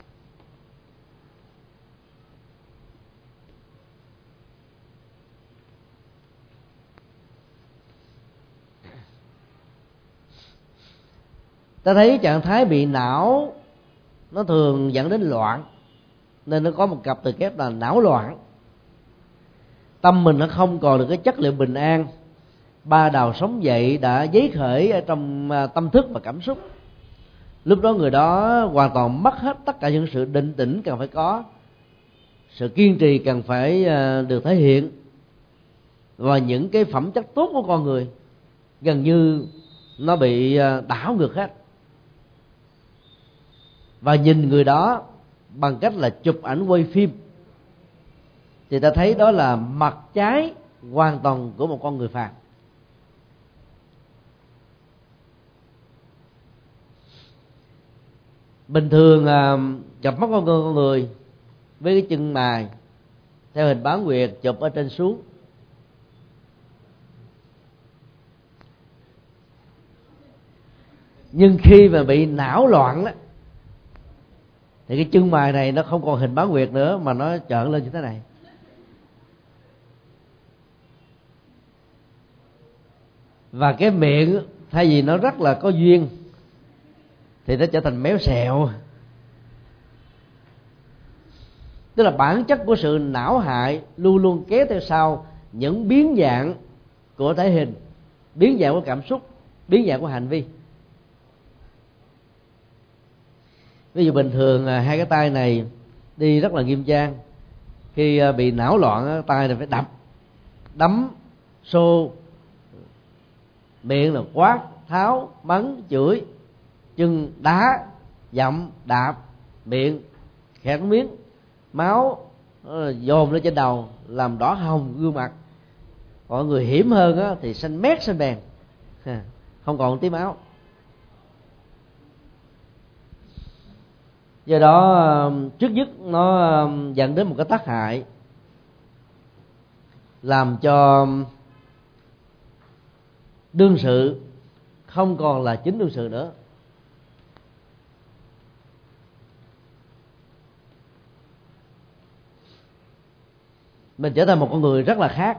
Ta thấy trạng thái bị não nó thường dẫn đến loạn, nên nó có một cặp từ kép là não loạn. Tâm mình nó không còn được cái chất liệu bình an, ba đào sống dậy đã giấy khởi ở trong tâm thức và cảm xúc. Lúc đó người đó hoàn toàn mất hết tất cả những sự định tĩnh cần phải có, sự kiên trì cần phải được thể hiện, và những cái phẩm chất tốt của con người gần như nó bị đảo ngược hết. Và nhìn người đó bằng cách là chụp ảnh quay phim, thì ta thấy đó là mặt trái hoàn toàn của một con người phàm. Bình thường chụp mắt con con người với cái chân mày theo hình bán nguyệt, chụp ở trên xuống. Nhưng khi mà bị não loạn đó, thì cái chân mày này nó không còn hình bán nguyệt nữa, mà nó trợn lên như thế này. Và cái miệng thay vì nó rất là có duyên thì nó trở thành méo xẹo. Tức là bản chất của sự não hại luôn luôn kéo theo sau những biến dạng của thể hình, biến dạng của cảm xúc, biến dạng của hành vi. Ví dụ bình thường hai cái tay này đi rất là nghiêm trang, khi bị não loạn tay này phải đập, đấm, xô, miệng là quát, tháo, mắng, chửi, chân đá, dậm, đạp, miệng khẹt miếng, máu dồn lên trên đầu làm đỏ hồng gương mặt. Mọi người hiểm hơn á, thì xanh mét xanh bèn, không còn tí máu. Do đó trước nhất nó dẫn đến một cái tác hại làm cho đương sự không còn là chính đương sự nữa. Mình trở thành một con người rất là khác.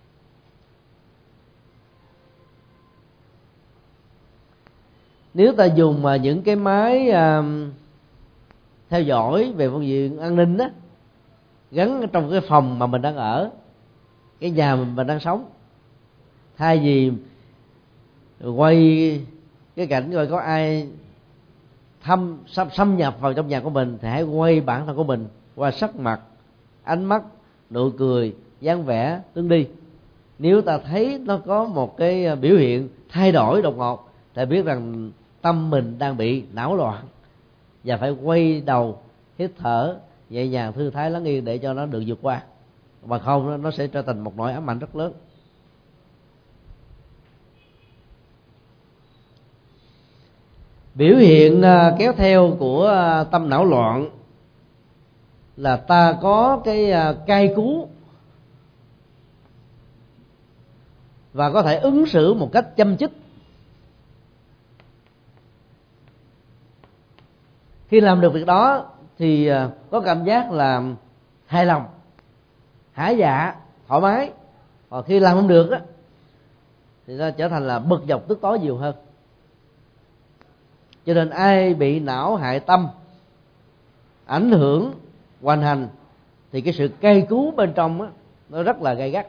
Nếu ta dùng mà những cái máy uh, theo dõi về phương diện an ninh đó, gắn trong cái phòng mà mình đang ở, cái nhà mình, mình đang sống, thay vì quay cái cảnh coi có ai thâm xâm, xâm nhập vào trong nhà của mình, thì hãy quay bản thân của mình qua sắc mặt, ánh mắt, nụ cười, dáng vẻ, hướng đi. Nếu ta thấy nó có một cái biểu hiện thay đổi đột ngột, ta biết rằng tâm mình đang bị não loạn, và phải quay đầu hít thở nhẹ nhàng, thư thái, lắng yên để cho nó được vượt qua. Mà không nó sẽ trở thành một nỗi ám ảnh rất lớn. Biểu hiện kéo theo của tâm não loạn là ta có cái cay cú và có thể ứng xử một cách châm chích. Khi làm được việc đó thì có cảm giác là hài lòng, hả dạ, thoải mái. Còn khi làm không được á thì nó trở thành là bực dọc tức tối nhiều hơn. Cho nên ai bị não hại tâm ảnh hưởng hoành hành thì cái sự cay cú bên trong á nó rất là gay gắt.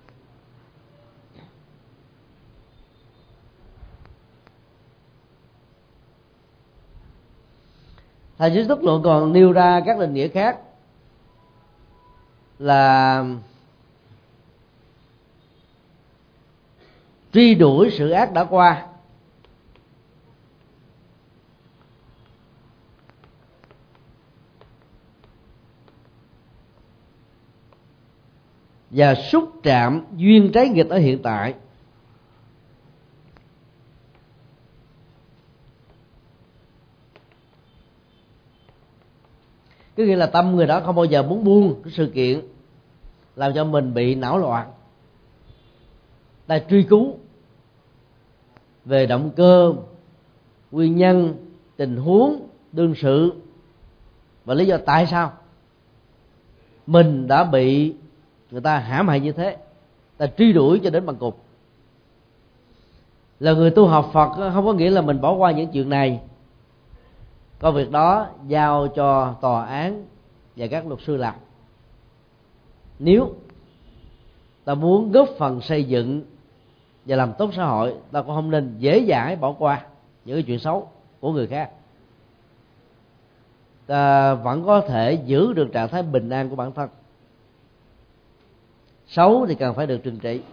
Thầy Duy Thức Luận còn nêu ra các định nghĩa khác là truy đuổi sự ác đã qua, và xúc chạm duyên trái nghịch ở hiện tại. Có nghĩa là tâm người đó không bao giờ muốn buông cái sự kiện làm cho mình bị não loạn. Ta truy cứu về động cơ, nguyên nhân, tình huống, đương sự và lý do tại sao mình đã bị người ta hãm hại như thế. Ta truy đuổi cho đến bằng cùng. Là người tu học Phật không có nghĩa là mình bỏ qua những chuyện này. Công việc đó giao cho tòa án và các luật sư làm. Nếu ta muốn góp phần xây dựng và làm tốt xã hội, ta cũng không nên dễ dãi bỏ qua những cái chuyện xấu của người khác. Ta vẫn có thể giữ được trạng thái bình an của bản thân. Xấu thì cần phải được trừng trị.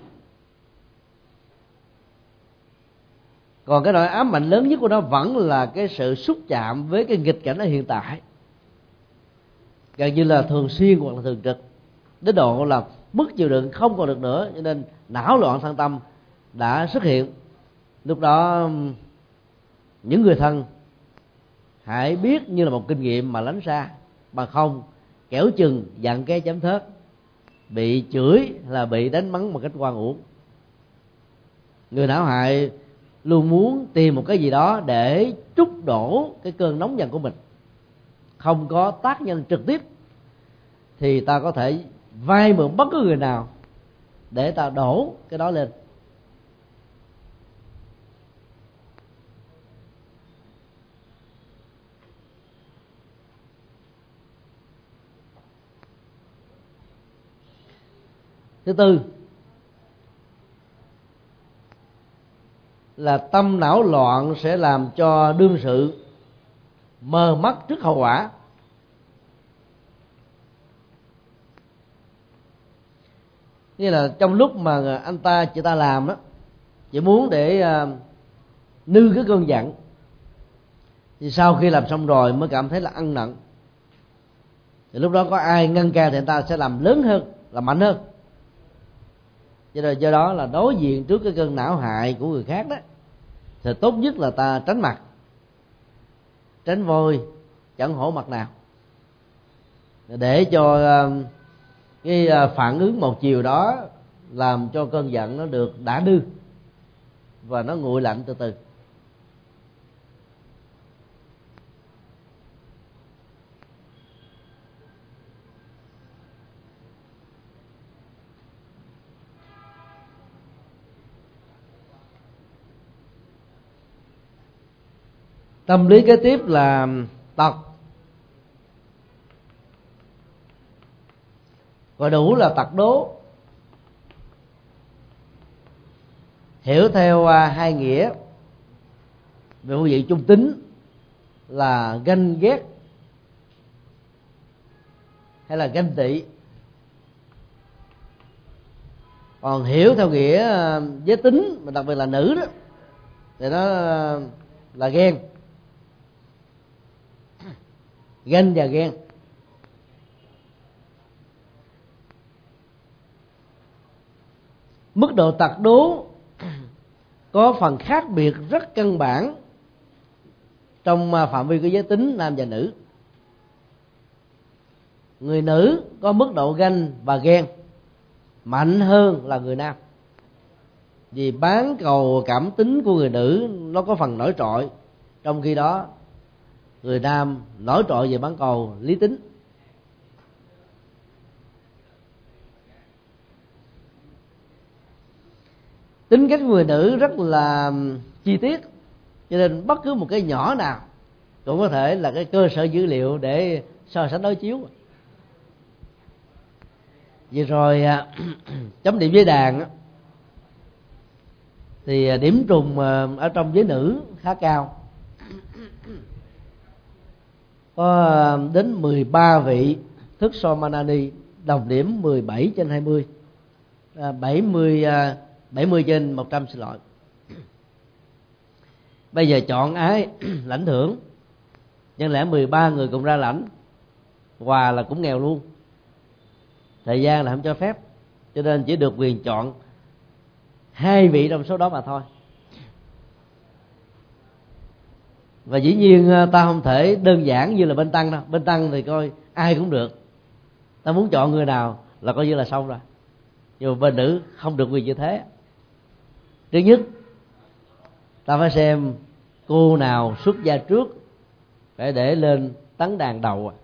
Còn cái nỗi ám ảnh lớn nhất của nó vẫn là cái sự xúc chạm với cái nghịch cảnh ở hiện tại, gần như là thường xuyên hoặc là thường trực, đến độ là mức chịu đựng không còn được nữa, cho nên não loạn thân tâm đã xuất hiện. Lúc đó những người thân hãy biết như là một kinh nghiệm mà lánh xa, bằng không kẻo chừng dặn cái chấm thớt, bị chửi là bị đánh mắng một cách oan uổng. Người não hại luôn muốn tìm một cái gì đó để trút đổ cái cơn nóng giận của mình. Không có tác nhân trực tiếp thì ta có thể vay mượn bất cứ người nào để ta đổ cái đó lên. Thứ tư là tâm não loạn sẽ làm cho đương sự mờ mắt trước hậu quả. Như là trong lúc mà anh ta chị ta làm đó, chỉ muốn để uh, nư cái cơn giận, thì sau khi làm xong rồi mới cảm thấy là ăn nặng. Thì lúc đó có ai ngăn can thì anh ta sẽ làm lớn hơn, làm mạnh hơn. Cho nên do đó là đối diện trước cái cơn não hại của người khác đó, thì tốt nhất là ta tránh mặt, tránh vôi chẳng hổ mặt nào, để cho cái phản ứng một chiều đó làm cho cơn giận nó được đã đưa và nó nguội lạnh từ từ. Tâm lý kế tiếp là tật, gọi đủ là tật đố. Hiểu theo hai nghĩa về phương diện trung tính là ganh ghét hay là ganh tị, Còn hiểu theo nghĩa giới tính, mà đặc biệt là nữ đó, thì nó là ghen, ganh và ghen. Mức độ tật đố có phần khác biệt rất căn bản trong phạm vi của giới tính nam và nữ. Người nữ có mức độ ganh và ghen mạnh hơn là người nam, vì bán cầu cảm tính của người nữ nó có phần nổi trội, trong khi đó người nam nổi trội về bán cầu lý tính. Tính cách của người nữ rất là chi tiết, cho nên bất cứ một cái nhỏ nào cũng có thể là cái cơ sở dữ liệu để so sánh đối chiếu. Vừa rồi chấm điểm với đàn thì điểm trùng ở trong giới nữ khá cao, có đến mười ba vị thức so manani đồng điểm mười bảy trên hai mươi, bảy mươi bảy mươi trên một trăm, xin lỗi. Bây giờ chọn ai lãnh thưởng, nhưng lẽ mười ba người cùng ra lãnh, quà là cũng nghèo luôn, thời gian là không cho phép, cho nên chỉ được quyền chọn hai vị trong số đó mà thôi. Và dĩ nhiên ta không thể đơn giản như là bên tăng đâu. Bên tăng thì coi ai cũng được, ta muốn chọn người nào là coi như là xong rồi. Nhưng mà bên nữ không được quyền như thế. Thứ nhất, ta phải xem cô nào xuất gia trước phải để lên tấn đàn đầu.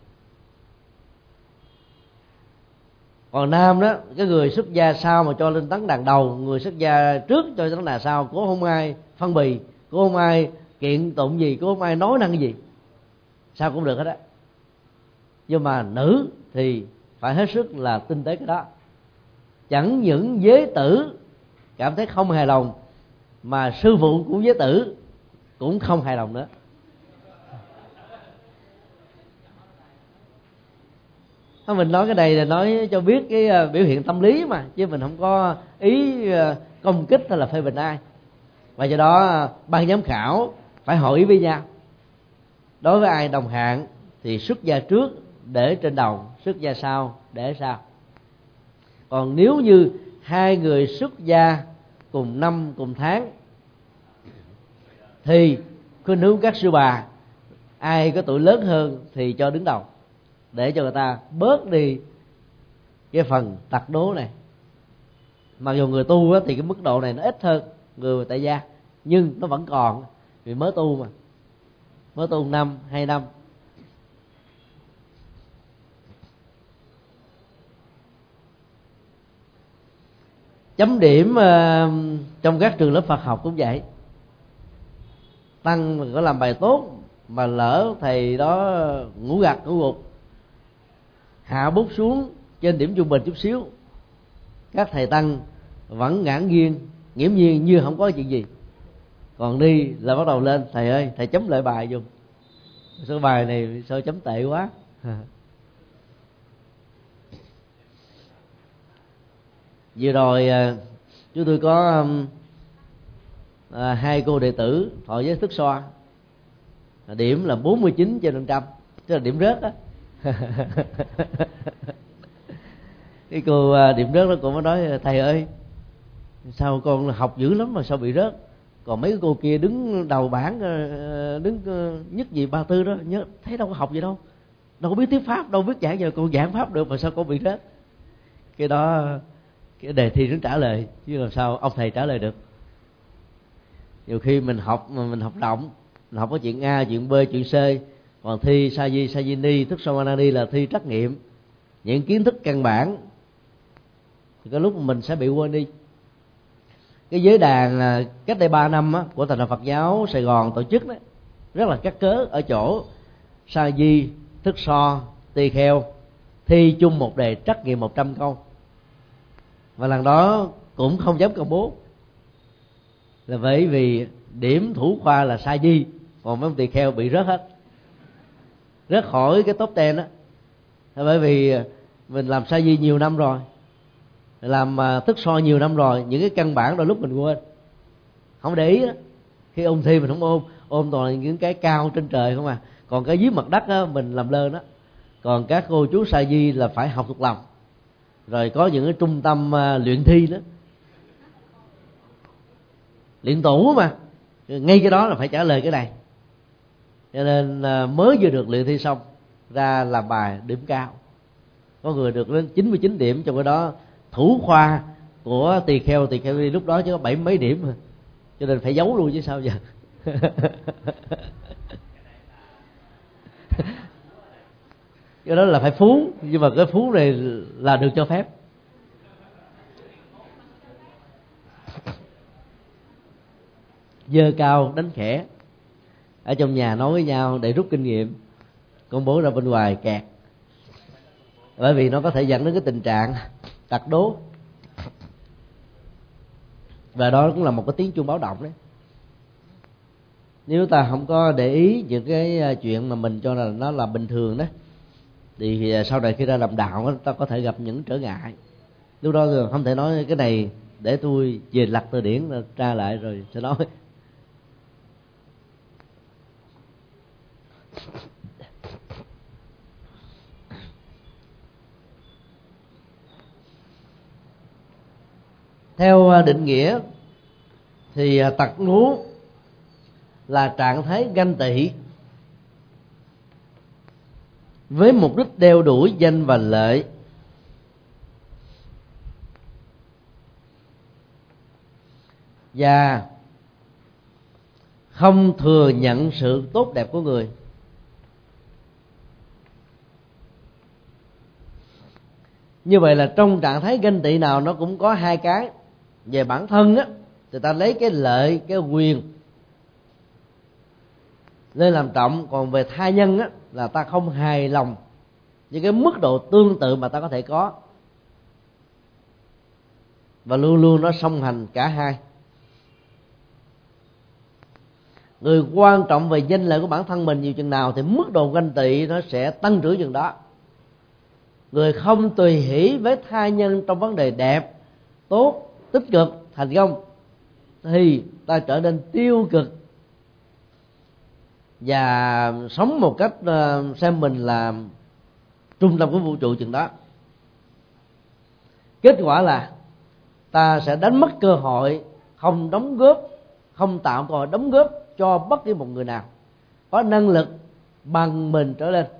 Còn nam đó, cái người xuất gia sau mà cho lên tấn đàn đầu, người xuất gia trước cho tấn đàn sau, cũng không ai phân bì, cũng không ai kiện tụng gì, cũng không ai nói năng gì, sao cũng được hết á. Nhưng mà nữ thì phải hết sức là tinh tế cái đó. Chẳng những giới tử cảm thấy không hài lòng, mà sư phụ của giới tử cũng không hài lòng nữa. Mình nói cái này là nói cho biết cái biểu hiện tâm lý mà, chứ mình không có ý công kích hay là phê bình ai. Và do đó ban giám khảo phải hội ý với nhau. Đối với ai đồng hạng thì xuất gia trước để trên đầu, xuất gia sau để sau. Còn nếu như hai người xuất gia cùng năm cùng tháng thì khuynh hướng các sư bà ai có tuổi lớn hơn thì cho đứng đầu, để cho người ta bớt đi cái phần tật đố này. Mặc dù người tu thì cái mức độ này nó ít hơn người tại gia, nhưng nó vẫn còn, vì mới tu mà, mới tu năm hai năm. Chấm điểm uh, trong các trường lớp Phật học cũng vậy. Tăng có làm bài tốt mà lỡ thầy đó ngủ gật ngủ gục, hạ bút xuống trên điểm trung bình chút xíu, các thầy tăng vẫn ngãn nghiêng nghiễm nhiên như không có chuyện gì. Còn đi là bắt đầu lên, thầy ơi thầy chấm lại bài dùng, số bài này sao chấm tệ quá. Vừa rồi chúng tôi có à, hai cô đệ tử thọ giới thức xoa, điểm là bốn mươi chín trên một trăm, tức là điểm rớt á. Cái cô điểm rớt đó cũng có nói thầy ơi sao con học dữ lắm mà sao bị rớt, còn mấy cái cô kia đứng đầu bảng đứng nhất gì ba tư đó nhớ thấy đâu có học gì đâu, đâu có biết thuyết pháp, đâu biết giảng giờ con giảng pháp được mà sao con bị rớt. Cái đó cái đề thi nó trả lời chứ làm sao ông thầy trả lời được. Nhiều khi mình học mà mình học động, mình học có chuyện A, chuyện B, chuyện C, còn thi sa di sa di ni thức so manani là thi trắc nghiệm những kiến thức căn bản, thì có lúc mình sẽ bị quên đi. Cái giới đàn cách đây ba năm á, của Thành đoàn Phật giáo Sài Gòn tổ chức đó, rất là cắt cớ ở chỗ sa di, thức so, tỳ kheo thi chung một đề trắc nghiệm một trăm câu, và lần đó cũng không dám công bố, là bởi vì điểm thủ khoa là sa di, còn mấy ông tỳ kheo bị rớt hết, rớt khỏi cái top ten đó. Bởi vì mình làm sa di nhiều năm rồi, làm thức soi nhiều năm rồi, những cái căn bản đôi lúc mình quên, không để ý đó. Khi ôn thi mình không ôm, ôm toàn là những cái cao trên trời không à, còn cái dưới mặt đất đó, mình làm lơ đó. Còn các cô chú sa di là phải học thuộc lòng, rồi có những cái trung tâm uh, luyện thi đó, luyện tủ mà, ngay cái đó là phải trả lời cái này. Cho nên uh, mới vừa được luyện thi xong ra làm bài điểm cao, có người được đến chín mươi chín điểm, trong cái đó thủ khoa của tỳ kheo tỳ kheo đi lúc đó chỉ có bảy mấy điểm mà. Cho nên phải giấu luôn chứ sao giờ. Cái đó là phải phú, nhưng mà cái phú này là được cho phép. Dơ cao đánh khẽ, ở trong nhà nói với nhau để rút kinh nghiệm, công bố ra bên ngoài kẹt. Bởi vì nó có thể dẫn đến cái tình trạng tặc đố, và đó cũng là một cái tiếng chuông báo động đấy. Nếu ta không có để ý những cái chuyện mà mình cho là nó là bình thường đó, thì sau này khi ra làm đạo ta có thể gặp những trở ngại. Lúc đó không thể nói cái này để tôi về lật từ điển ra lại rồi sẽ nói. Theo định nghĩa thì tật ngú là trạng thái ganh tị với mục đích đeo đuổi danh và lợi, và không thừa nhận sự tốt đẹp của người. Như vậy là trong trạng thái ganh tị nào nó cũng có hai cái. Về bản thân á, thì ta lấy cái lợi, cái quyền lên làm trọng. Còn về tha nhân á, là ta không hài lòng với cái mức độ tương tự mà ta có thể có, và luôn luôn nó song hành cả hai. Người quan trọng về danh lợi của bản thân mình nhiều chừng nào thì mức độ ganh tị nó sẽ tăng trưởng chừng đó. Người không tùy hỷ với tha nhân trong vấn đề đẹp, tốt, tích cực, thành công, thì ta trở nên tiêu cực và sống một cách xem mình là trung tâm của vũ trụ chừng đó. Kết quả là ta sẽ đánh mất cơ hội, không đóng góp, không tạo cơ hội đóng góp cho bất kỳ một người nào có năng lực bằng mình trở lên.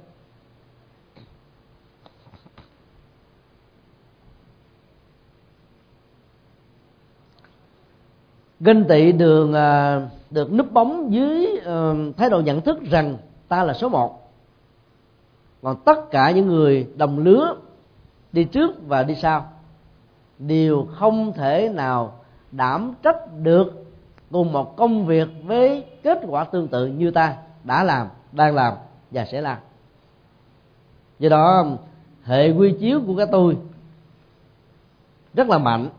Ganh tị đường được núp bóng dưới thái độ nhận thức rằng ta là số một, còn tất cả những người đồng lứa đi trước và đi sau đều không thể nào đảm trách được cùng một công việc với kết quả tương tự như ta đã làm, đang làm và sẽ làm. Do đó hệ quy chiếu của cái tôi rất là mạnh,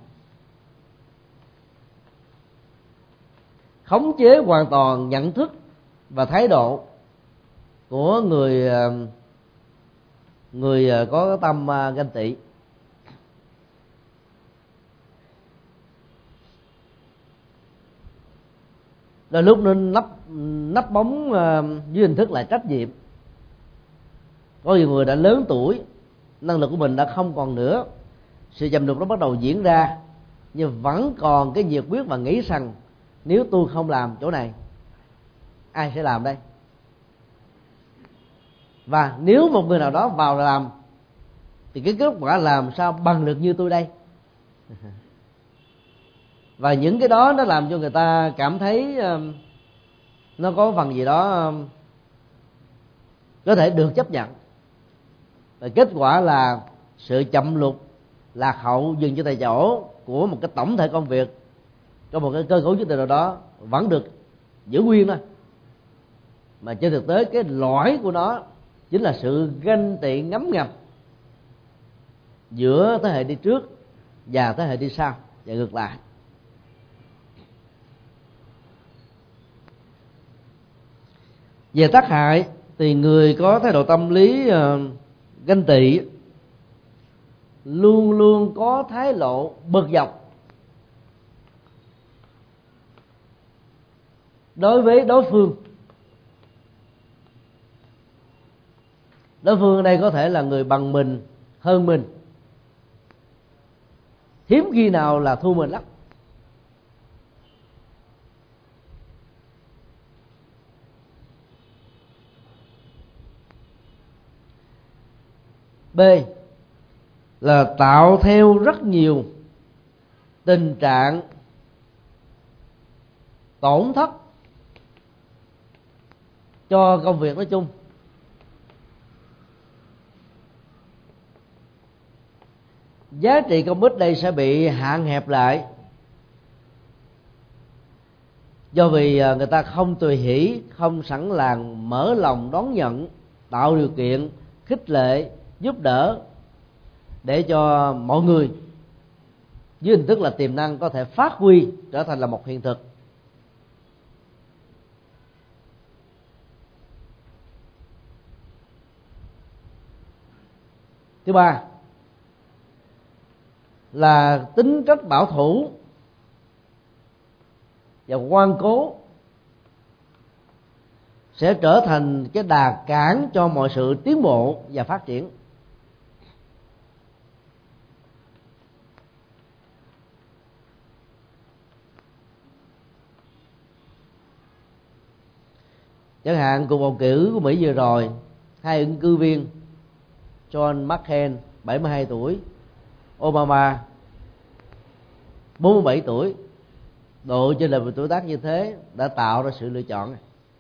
khống chế hoàn toàn nhận thức và thái độ của người người có tâm ganh tị. Đôi lúc nên nấp nấp bóng dưới hình thức là trách nhiệm. Có nhiều người đã lớn tuổi, năng lực của mình đã không còn nữa, sự chậm nhục nó bắt đầu diễn ra, nhưng vẫn còn cái nhiệt quyết và nghĩ rằng nếu tôi không làm chỗ này, ai sẽ làm đây? Và nếu một người nào đó vào làm thì cái kết quả làm sao bằng được như tôi đây? Và những cái đó nó làm cho người ta cảm thấy nó có phần gì đó có thể được chấp nhận. Và kết quả là sự chậm lụt, lạc hậu, dừng cho tại chỗ của một cái tổng thể công việc trong một cái cơ cấu nhất định nào đó vẫn được giữ nguyên thôi. Mà trên thực tế cái lõi của nó chính là sự ganh tị ngấm ngầm giữa thế hệ đi trước và thế hệ đi sau, và ngược lại. Về tác hại thì người có thái độ tâm lý uh, ganh tị luôn luôn có thái độ bực dọc đối với đối phương. Đối phương ở đây có thể là người bằng mình, hơn mình, hiếm khi nào là thua mình lắm. B là tạo theo rất nhiều tình trạng tổn thất cho công việc nói chung. Giá trị công ích đây sẽ bị hạn hẹp lại, do vì người ta không tùy hỷ, không sẵn lòng mở lòng đón nhận, tạo điều kiện, khích lệ, giúp đỡ để cho mọi người dưới hình thức là tiềm năng có thể phát huy trở thành là một hiện thực. Thứ ba là tính cách bảo thủ và ngoan cố sẽ trở thành cái đà cản cho mọi sự tiến bộ và phát triển. Chẳng hạn cuộc bầu cử của Mỹ vừa rồi, hai ứng cử viên John McCain bảy mươi hai tuổi, Obama bốn mươi bảy tuổi, độ chênh lệch về tuổi tác như thế đã tạo ra sự lựa chọn.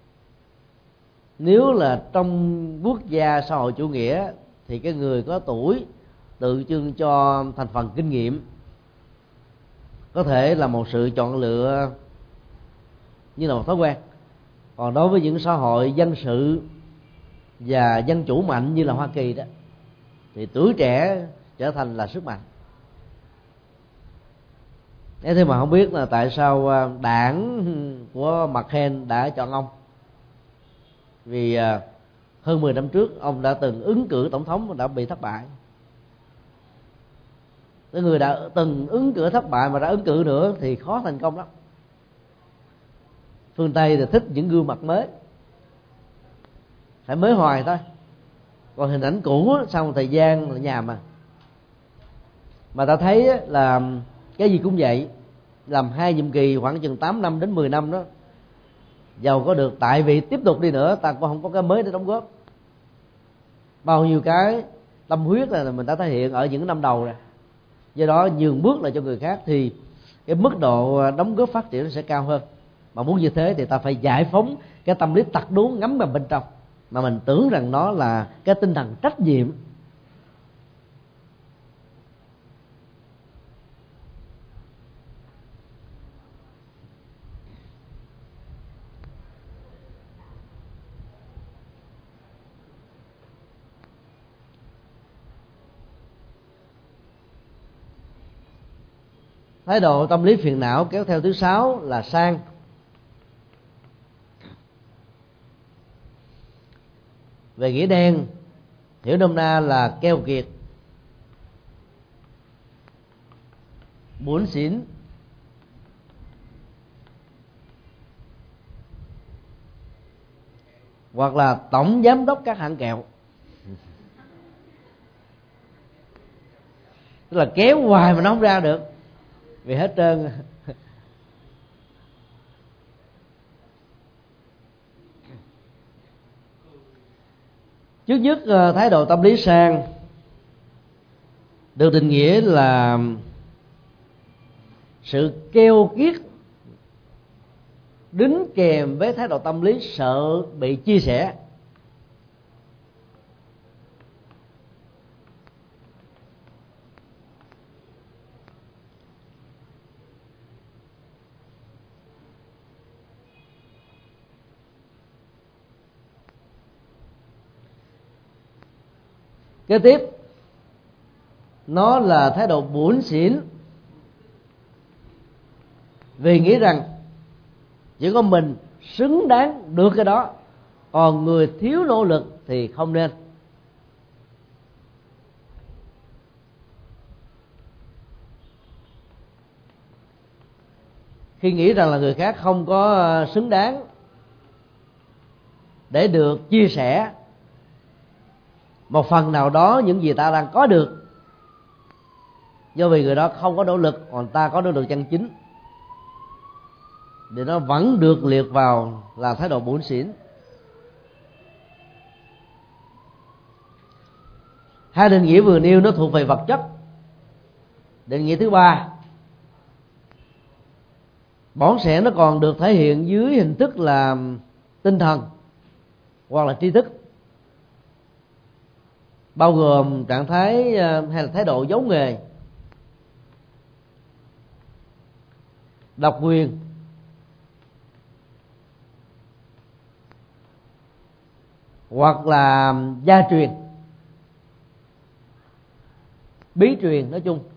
Nếu là trong quốc gia xã hội chủ nghĩa thì cái người có tuổi tượng trưng cho thành phần kinh nghiệm, có thể là một sự chọn lựa như là một thói quen. Còn đối với những xã hội dân sự và dân chủ mạnh như là Hoa Kỳ đó, thì tuổi trẻ trở thành là sức mạnh. Thế thì mà không biết là tại sao đảng của McCain đã chọn ông. Vì hơn mười năm trước ông đã từng ứng cử tổng thống và đã bị thất bại. Cái người đã từng ứng cử thất bại mà đã ứng cử nữa thì khó thành công lắm. Phương Tây thì thích những gương mặt mới, phải mới hoài thôi. Còn hình ảnh cũ sau một thời gian là nhàm mà. Mà ta thấy là cái gì cũng vậy, làm hai nhiệm kỳ khoảng chừng tám năm đến mười năm đó, giàu có được tại vì tiếp tục đi nữa ta cũng không có cái mới để đóng góp. Bao nhiêu cái tâm huyết là mình đã thể hiện ở những năm đầu rồi, do đó nhường bước lại cho người khác thì cái mức độ đóng góp phát triển nó sẽ cao hơn. Mà muốn như thế thì ta phải giải phóng cái tâm lý tặc đố ngấm vào bên trong, mà mình tưởng rằng nó là cái tinh thần trách nhiệm. Thái độ tâm lý phiền não kéo theo thứ sáu là sang. Về nghĩa đen, hiểu nôm na là keo kiệt, bủn xỉn, hoặc là tổng giám đốc các hãng kẹo. Tức là kéo hoài mà nó không ra được, vì hết trơn. Trước nhất, thái độ tâm lý sang được định nghĩa là sự keo kiết đính kèm với thái độ tâm lý sợ bị chia sẻ. Kế tiếp, nó là thái độ bủn xỉn, vì nghĩ rằng chỉ có mình xứng đáng được cái đó, còn người thiếu nỗ lực thì không nên. khi nghĩ rằng là người khác không có xứng đáng để được chia sẻ một phần nào đó những gì ta đang có được, do vì người đó không có nỗ lực, còn ta có nỗ lực chân chính, thì nó vẫn được liệt vào là thái độ bủn xỉn. Hai định nghĩa vừa nêu nó thuộc về vật chất. Định nghĩa thứ ba, bỏng sẻn, nó còn được thể hiện dưới hình thức là tinh thần hoặc là tri thức, bao gồm trạng thái hay là thái độ giấu nghề, độc quyền, hoặc là gia truyền, bí truyền. Nói chung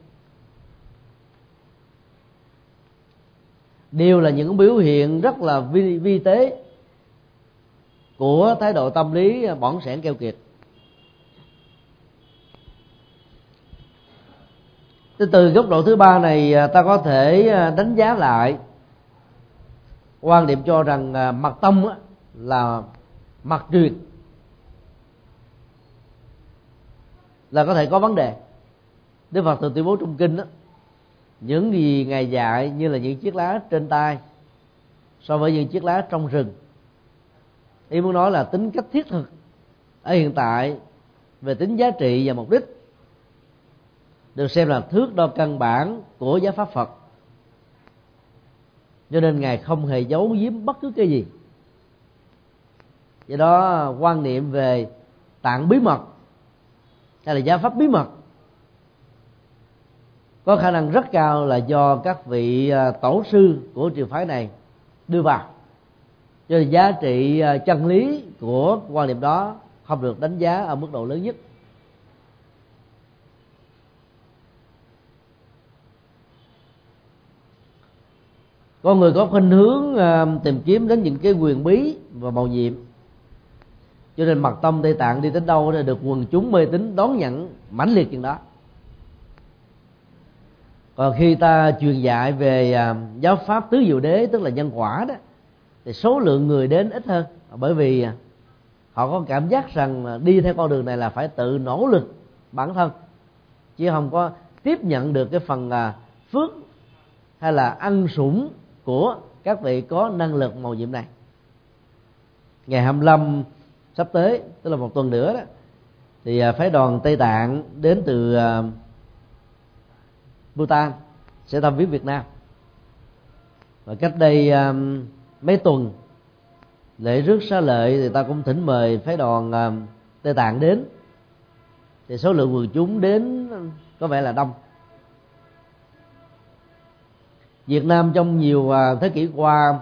đều là những biểu hiện rất là vi, vi tế của thái độ tâm lý bỏng sẻn keo kiệt. Từ góc độ thứ ba này, ta có thể đánh giá lại quan điểm cho rằng mật tông là mật truyền, là có thể có vấn đề. Đức Phật thường tuyên bố trong kinh đó, những gì Ngài dạy như là những chiếc lá trên tay so với những chiếc lá trong rừng. Ý muốn nói là tính cách thiết thực ở hiện tại về tính giá trị và mục đích được xem là thước đo căn bản của giáo pháp Phật, cho nên Ngài không hề giấu giếm bất cứ cái gì. Do đó quan niệm về tạng bí mật hay là giáo pháp bí mật có khả năng rất cao là do các vị tổ sư của trường phái này đưa vào, cho nên giá trị chân lý của quan niệm đó không được đánh giá ở mức độ lớn nhất. Con người có khuynh hướng tìm kiếm đến những cái quyền bí và mầu nhiệm, cho nên mật tông Tây Tạng đi đến đâu được quần chúng mê tín đón nhận mãnh liệt chừng đó. Còn khi ta truyền dạy về giáo pháp tứ diệu đế, tức là nhân quả đó, thì số lượng người đến ít hơn, bởi vì họ có cảm giác rằng đi theo con đường này là phải tự nỗ lực bản thân, chứ không có tiếp nhận được cái phần phước hay là ăn sủng của các vị có năng lực mầu nhiệm này. Ngày hai mươi lăm sắp tới, tức là một tuần nữa đó, thì phái đoàn Tây Tạng đến từ Bhutan sẽ thăm viếng Việt Nam. Và cách đây mấy tuần, lễ rước xá lợi thì ta cũng thỉnh mời phái đoàn Tây Tạng đến, thì số lượng quần chúng đến có vẻ là đông. Việt Nam trong nhiều thế kỷ qua,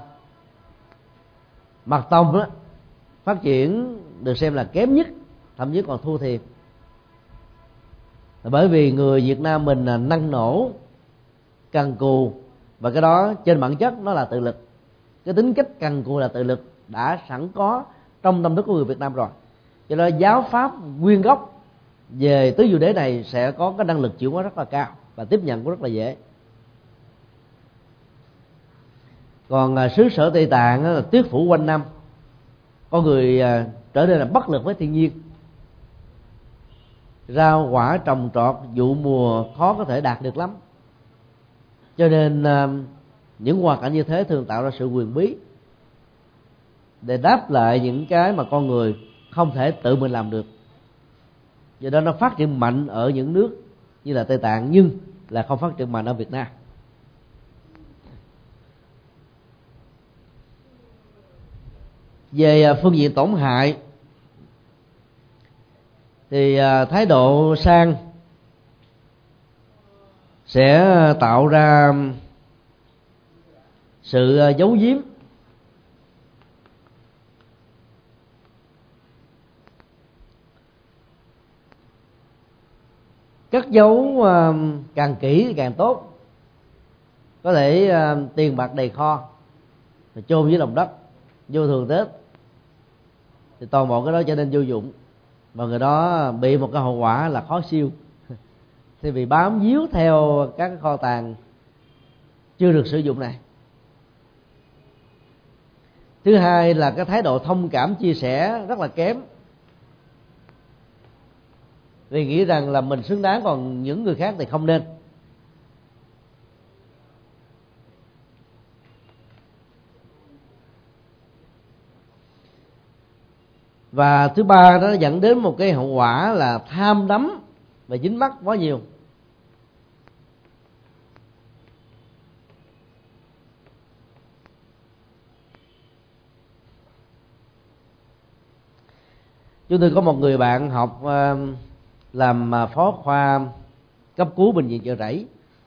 mật tông đó phát triển được xem là kém nhất, thậm chí còn thua thiệt, là bởi vì người Việt Nam mình là năng nổ, cần cù, và cái đó trên bản chất nó là tự lực. Cái tính cách cần cù là tự lực đã sẵn có trong tâm thức của người Việt Nam rồi, cho nên giáo pháp nguyên gốc về tứ diệu đế này sẽ có cái năng lực chuyển hóa rất là cao và tiếp nhận cũng rất là dễ. Còn xứ sở Tây Tạng là tuyết phủ quanh năm, con người trở nên là bất lực với thiên nhiên, rau quả trồng trọt vụ mùa khó có thể đạt được lắm, cho nên những hoàn cảnh như thế thường tạo ra sự quyền bí để đáp lại những cái mà con người không thể tự mình làm được. Do đó nó phát triển mạnh ở những nước như là Tây Tạng, nhưng là không phát triển mạnh ở Việt Nam. Về phương diện tổn hại thì thái độ sang sẽ tạo ra sự giấu giếm, cất giấu càng kỹ thì càng tốt. Có thể tiền bạc đầy kho chôn dưới lòng đất vô thường Tết, thì toàn bộ cái đó trở nên vô dụng, và người đó bị một cái hậu quả là khó siêu. Thì vì bám víu theo các kho tàng chưa được sử dụng này, Thứ hai là cái thái độ thông cảm chia sẻ rất là kém, vì nghĩ rằng là mình xứng đáng còn những người khác thì không nên. Và thứ ba, nó dẫn đến một cái hậu quả là tham đắm và dính mắc quá nhiều. Chúng tôi có một người bạn học làm phó khoa cấp cứu bệnh viện Chợ Rẫy.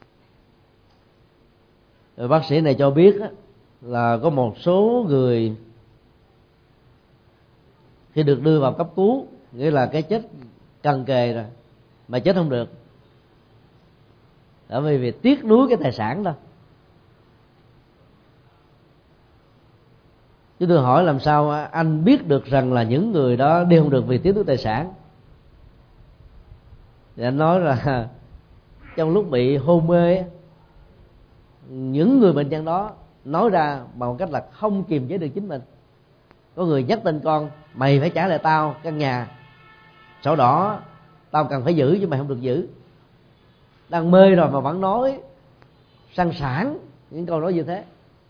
Rồi bác sĩ này cho biết là có một số người khi được đưa vào cấp cứu, nghĩa là cái chết cần kề rồi mà chết không được, bởi vì vì tiếc nuối cái tài sản đó. Chúng tôi hỏi làm sao anh biết được rằng là những người đó đi không được vì tiếc nuối tài sản. Thì anh nói là trong lúc bị hôn mê, những người bệnh nhân đó nói ra bằng một cách là không kiềm chế được chính mình. Có người nhắc tên con: mày phải trả lại tao căn nhà, sổ đỏ tao cần phải giữ chứ mày không được giữ. Đang mê rồi mà vẫn nói sang sảng những câu nói như thế.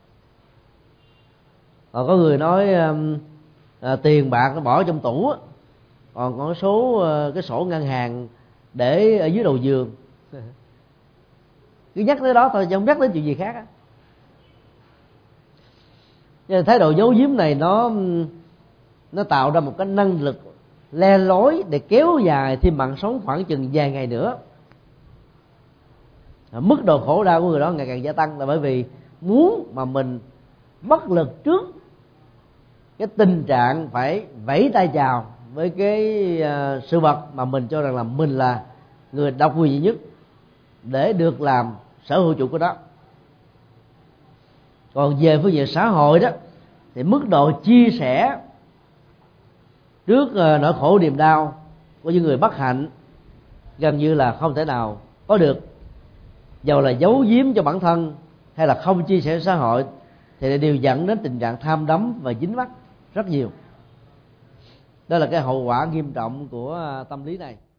Còn có người nói à, tiền bạc nó bỏ trong tủ, còn có số cái sổ ngân hàng để ở dưới đầu giường. Cứ nhắc tới đó thôi chứ không nhắc đến chuyện gì khác á. Nên thái độ giấu giếm này nó nó tạo ra một cái năng lực le lối để kéo dài thêm mạng sống khoảng chừng vài ngày nữa. Mức độ khổ đau của người đó ngày càng gia tăng, là bởi vì muốn mà mình bất lực trước cái tình trạng phải vẫy tay chào với cái uh, sự vật mà mình cho rằng là mình là người độc quyền duy nhất để được làm sở hữu chủ của đó. Còn về phương diện xã hội đó, thì mức độ chia sẻ trước uh, nỗi khổ niềm đau của những người bất hạnh gần như là không thể nào có được. Dầu là giấu giếm cho bản thân hay là không chia sẻ xã hội thì đều dẫn đến tình trạng tham đắm và dính mắc rất nhiều. Đó là cái hậu quả nghiêm trọng của tâm lý này.